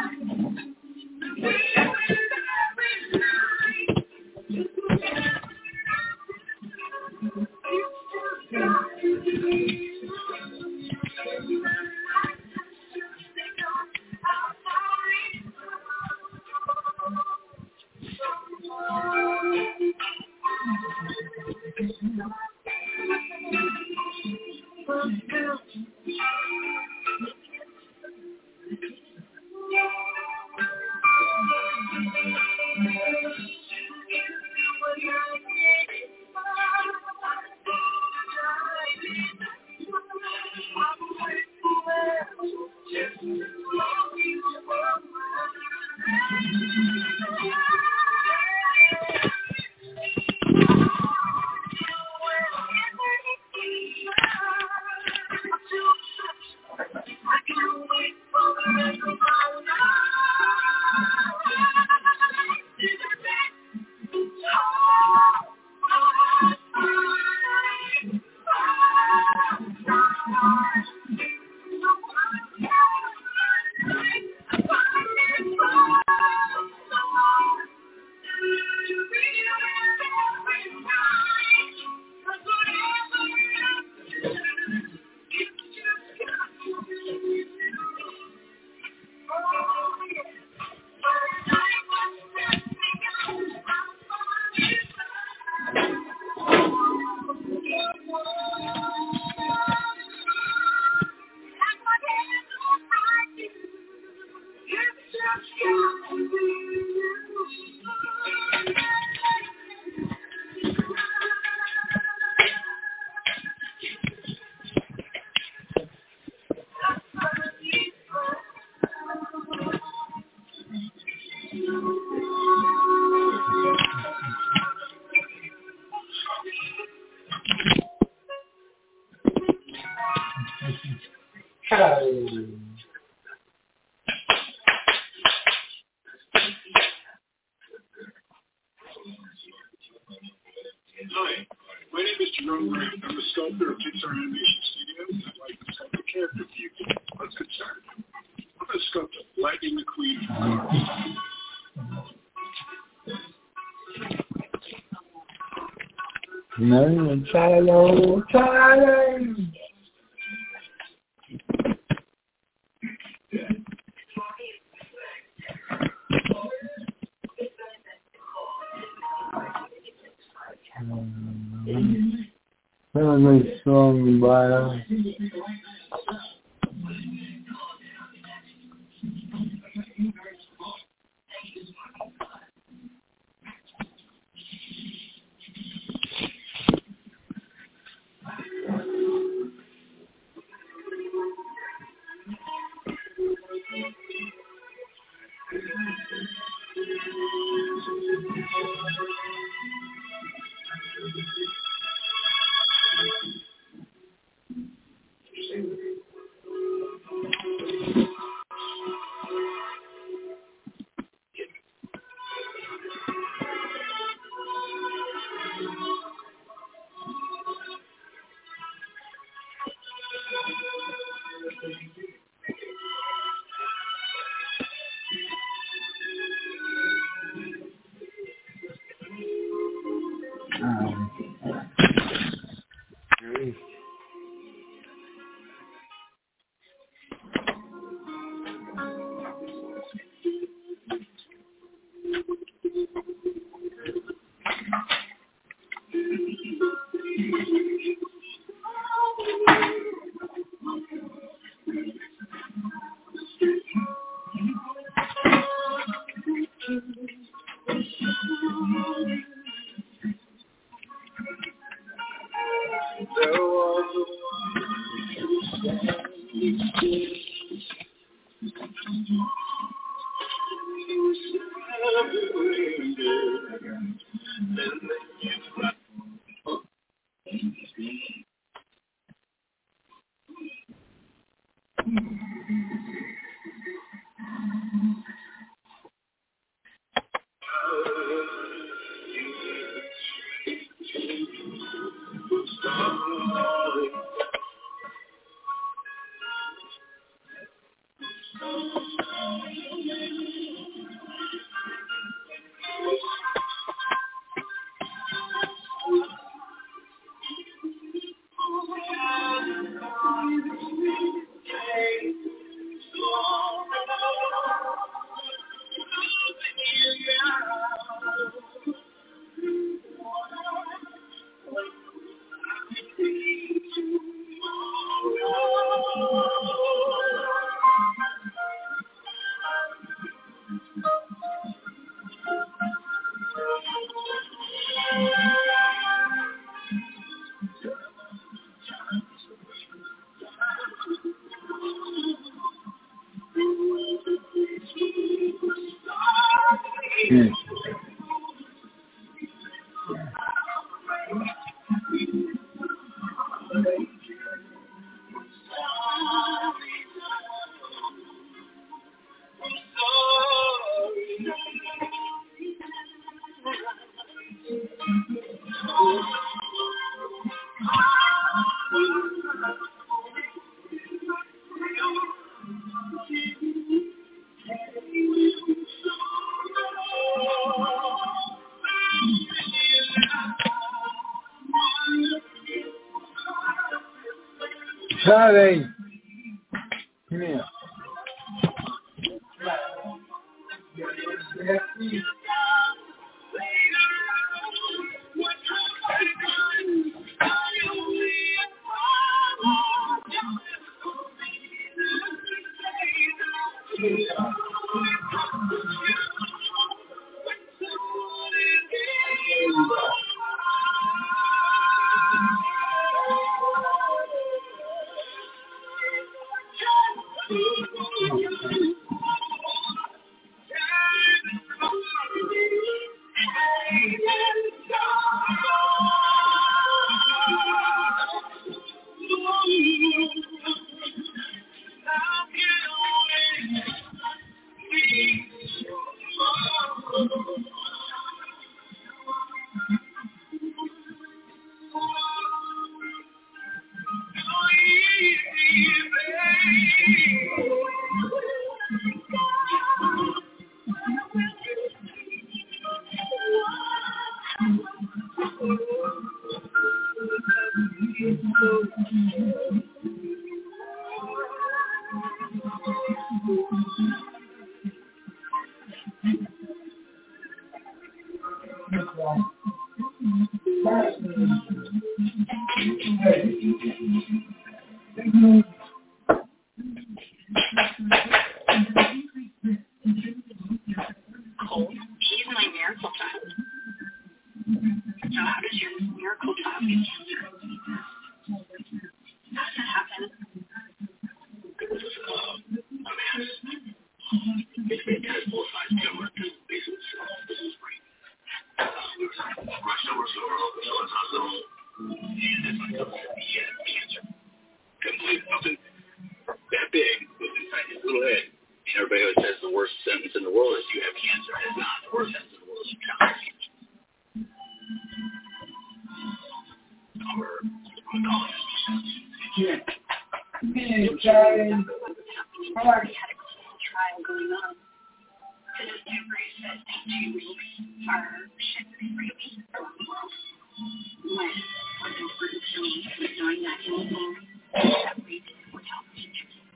Hi, my name is Jerome Grant. I'm a sculptor at Pixar Animation Studios. I'd like to sculpt a character for you. Let's get started. I'm going to sculpt Lightning McQueen. No, Charlie, Charlie. That was my song, but Hmm. Charlie, come here. Cole, he's my miracle child. So how does your miracle child get cancer? How does that happen? It was uh, a mass. It's been kind of full-size tumor. This was, this was great. Uh, we were rushed over to our local children's hospital. And it's like, he had cancer. Couldn't believe it. Something that big was inside his little head. And everybody always says the worst sentence in the world is you have cancer. It's not. The worst sentence in the world is you have cancer. Our oncologist. Yeah. Me, Charlie. We already had a clinical trial going on. Because his tumor said in two weeks our ship would be ready. When one of the groups to me was knowing that anything that we did would help me.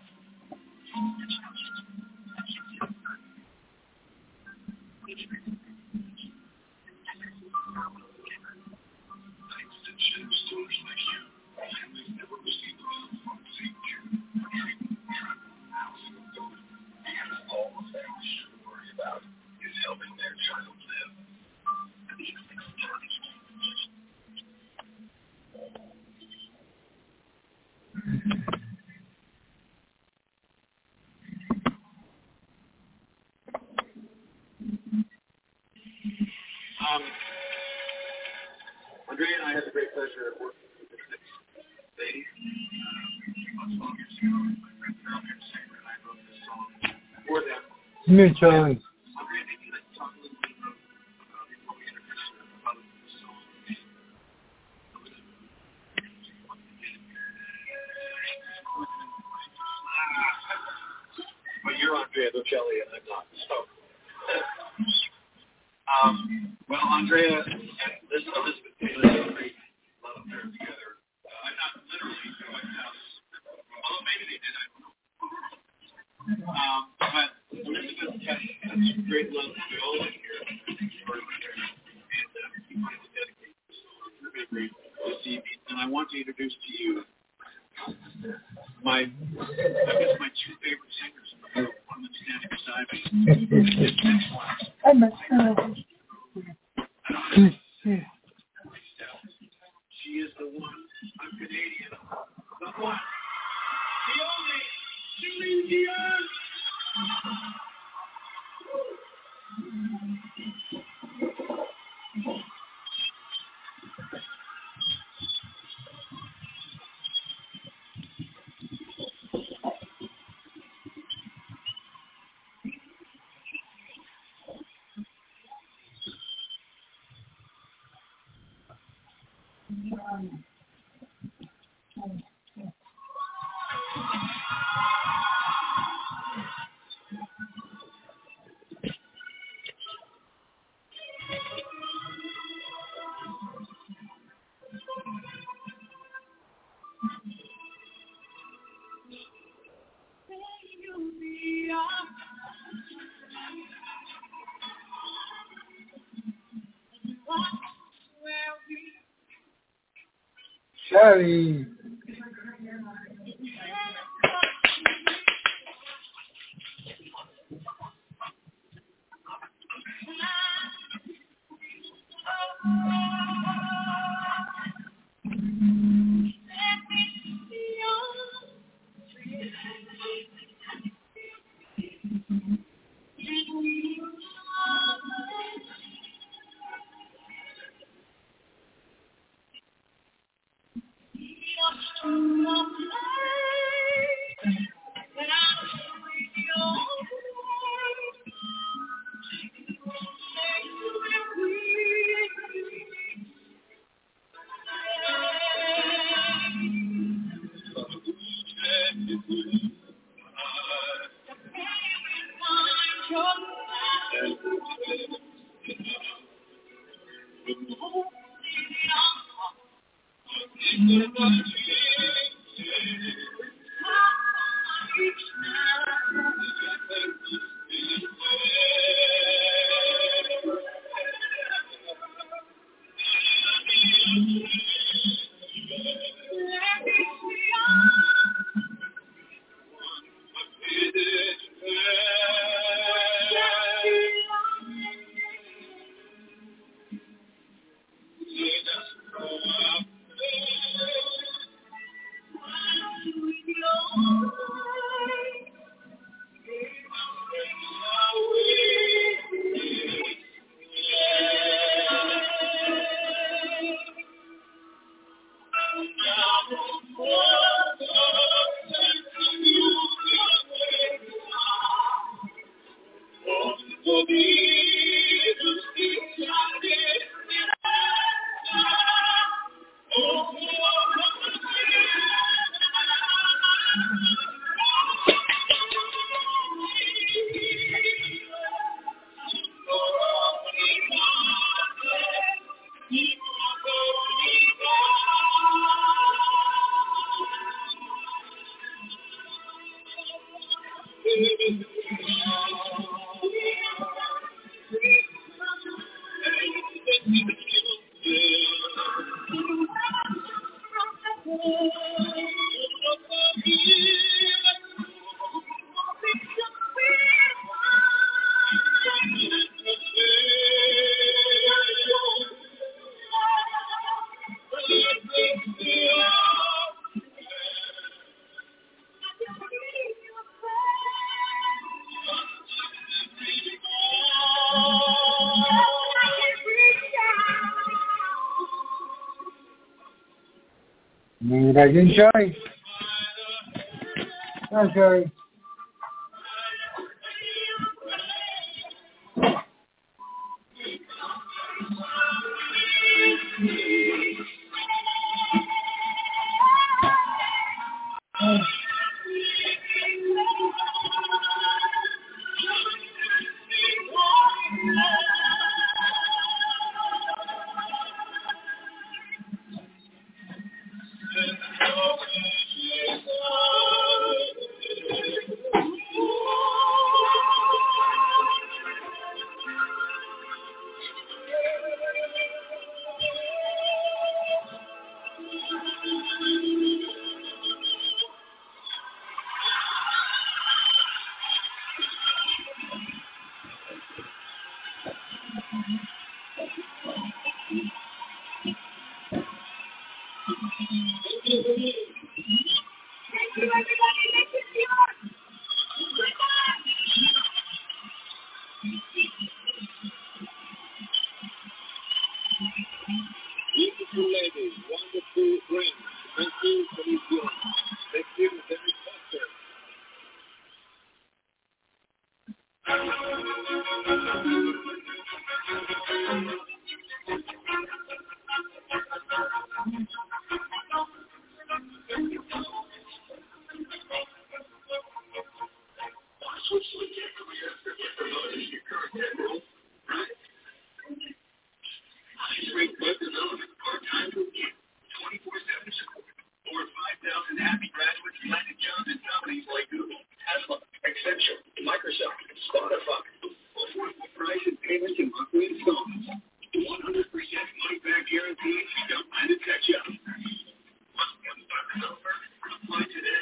Um, Andrea and I had the great pleasure of working with this next lady. twelve years ago, my friend Carol Singer and I wrote this song for them. Me, Charlie. Andrea, maybe let's talk a little bit about, uh, before we introduce her, about this song. But you're Andrea Bocelli and I'm not, so. Um, well, Andrea and this Elizabeth Taylor had a great love affair together. Uh, not literally, but although maybe they did, I don't know. Um, but Elizabeth had some great love for Viola here, and uh, we wanted to dedicate this song to memory this evening. And I want to introduce to you my, I guess my two favorite singers in the world. One that's standing beside me. This next one. I'm a child. She is the one. I'm Canadian. The one. The only. Celine Dion. Shelly. Did I get Shelly? Hi, Shelly. Beautiful lady, wonderful ring. Thank you for this gift. Thank you, David Foster. payments and monthly installments. one hundred percent money-back guarantee. You don't mind to catch up. Must be on the offer. Apply today.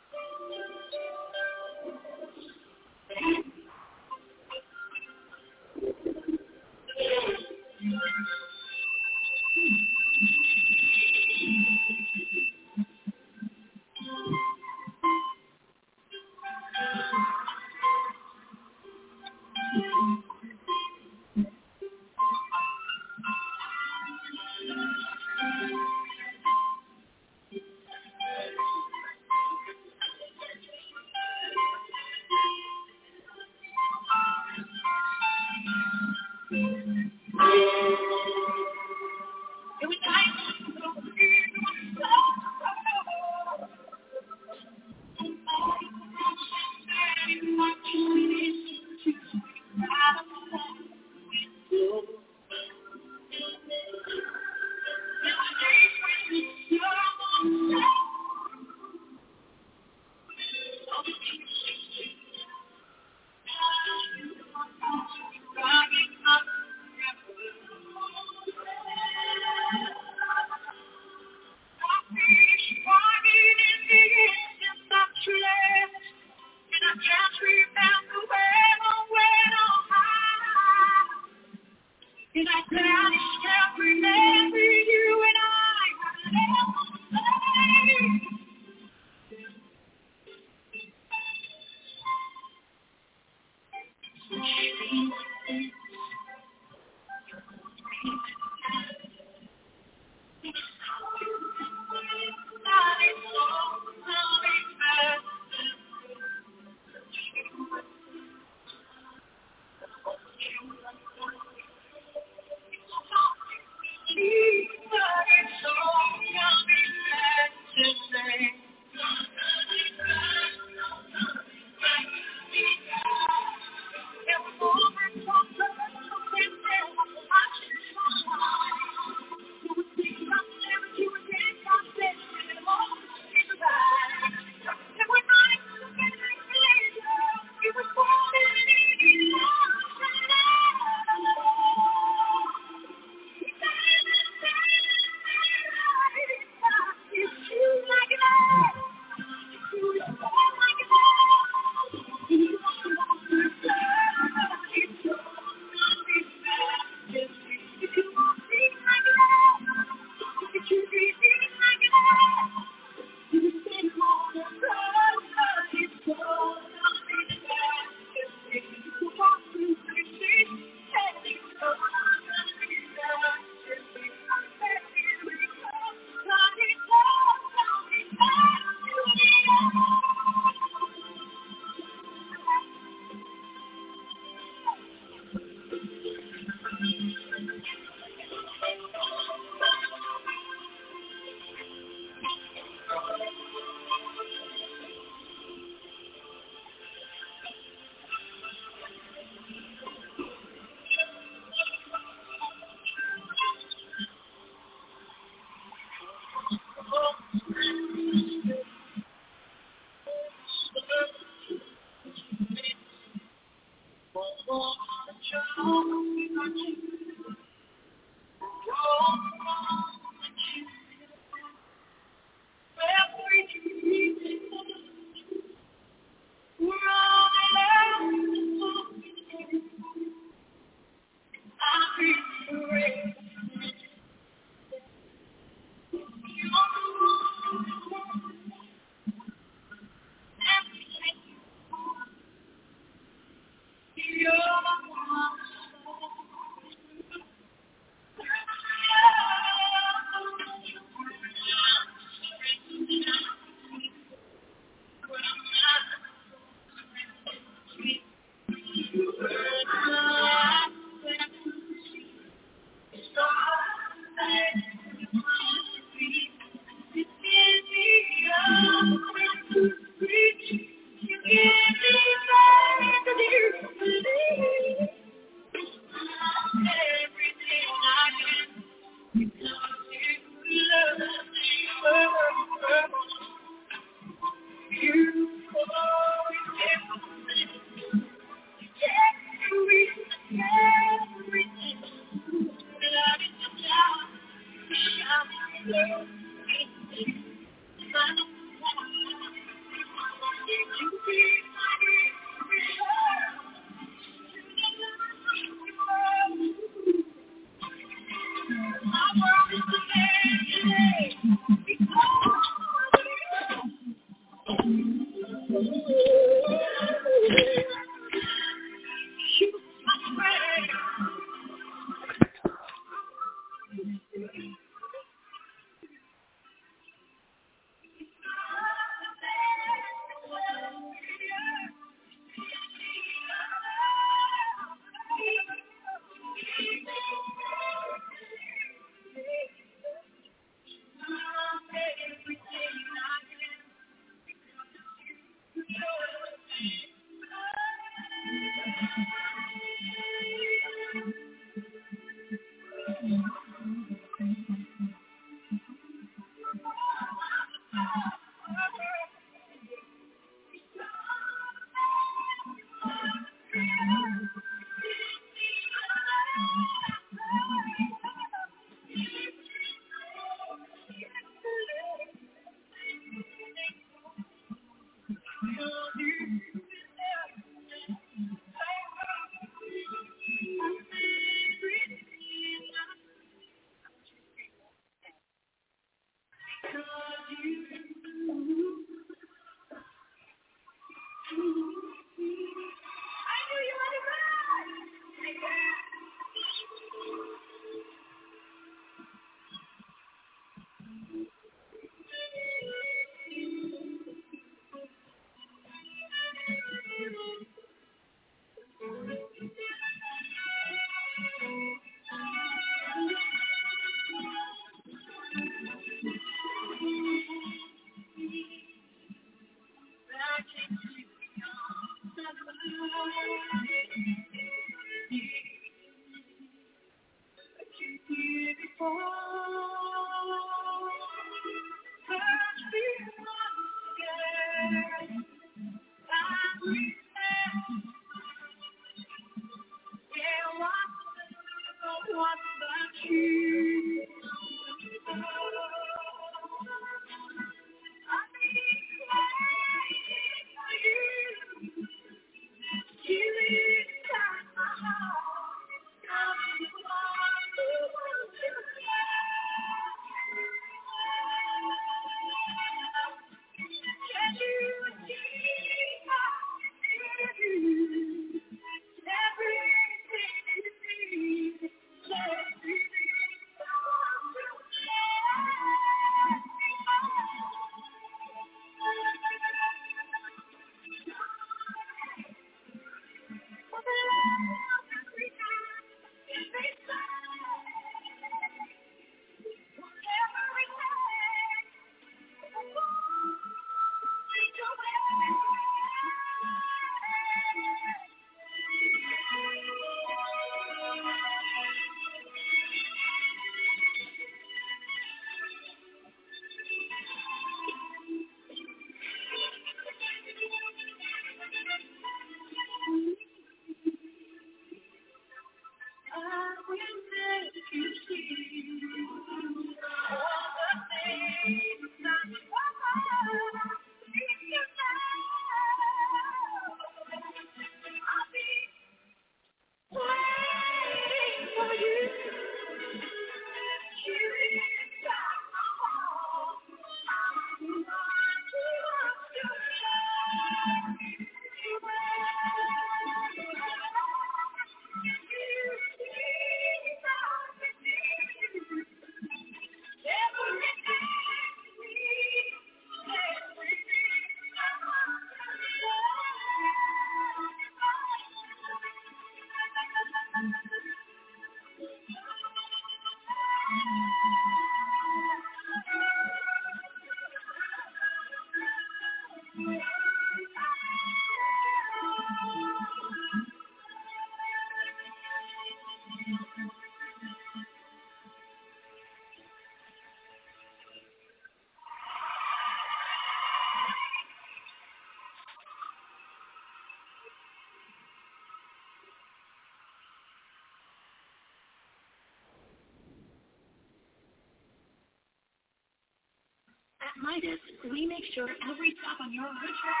Midas, we make sure every stop on your road trip.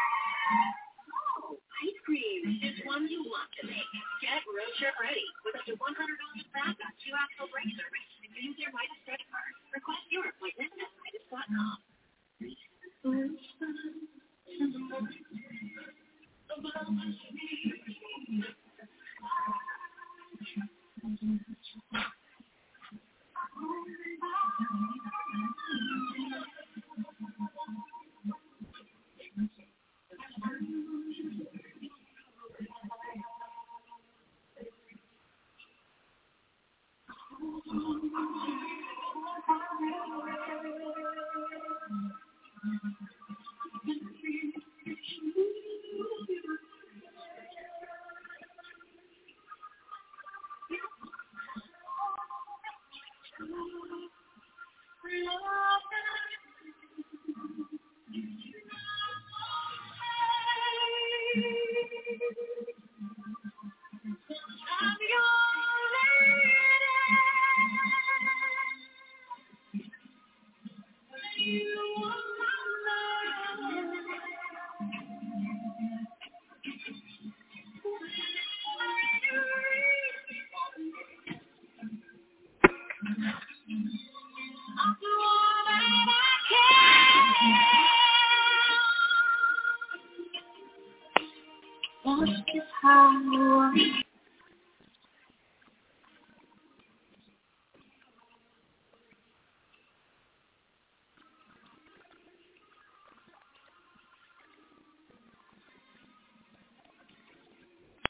Oh, ice cream is one you want to make. Get road trip ready with up to one hundred dollars back on two actual break service. Use your Midas credit card. Request your appointment at Midas dot com.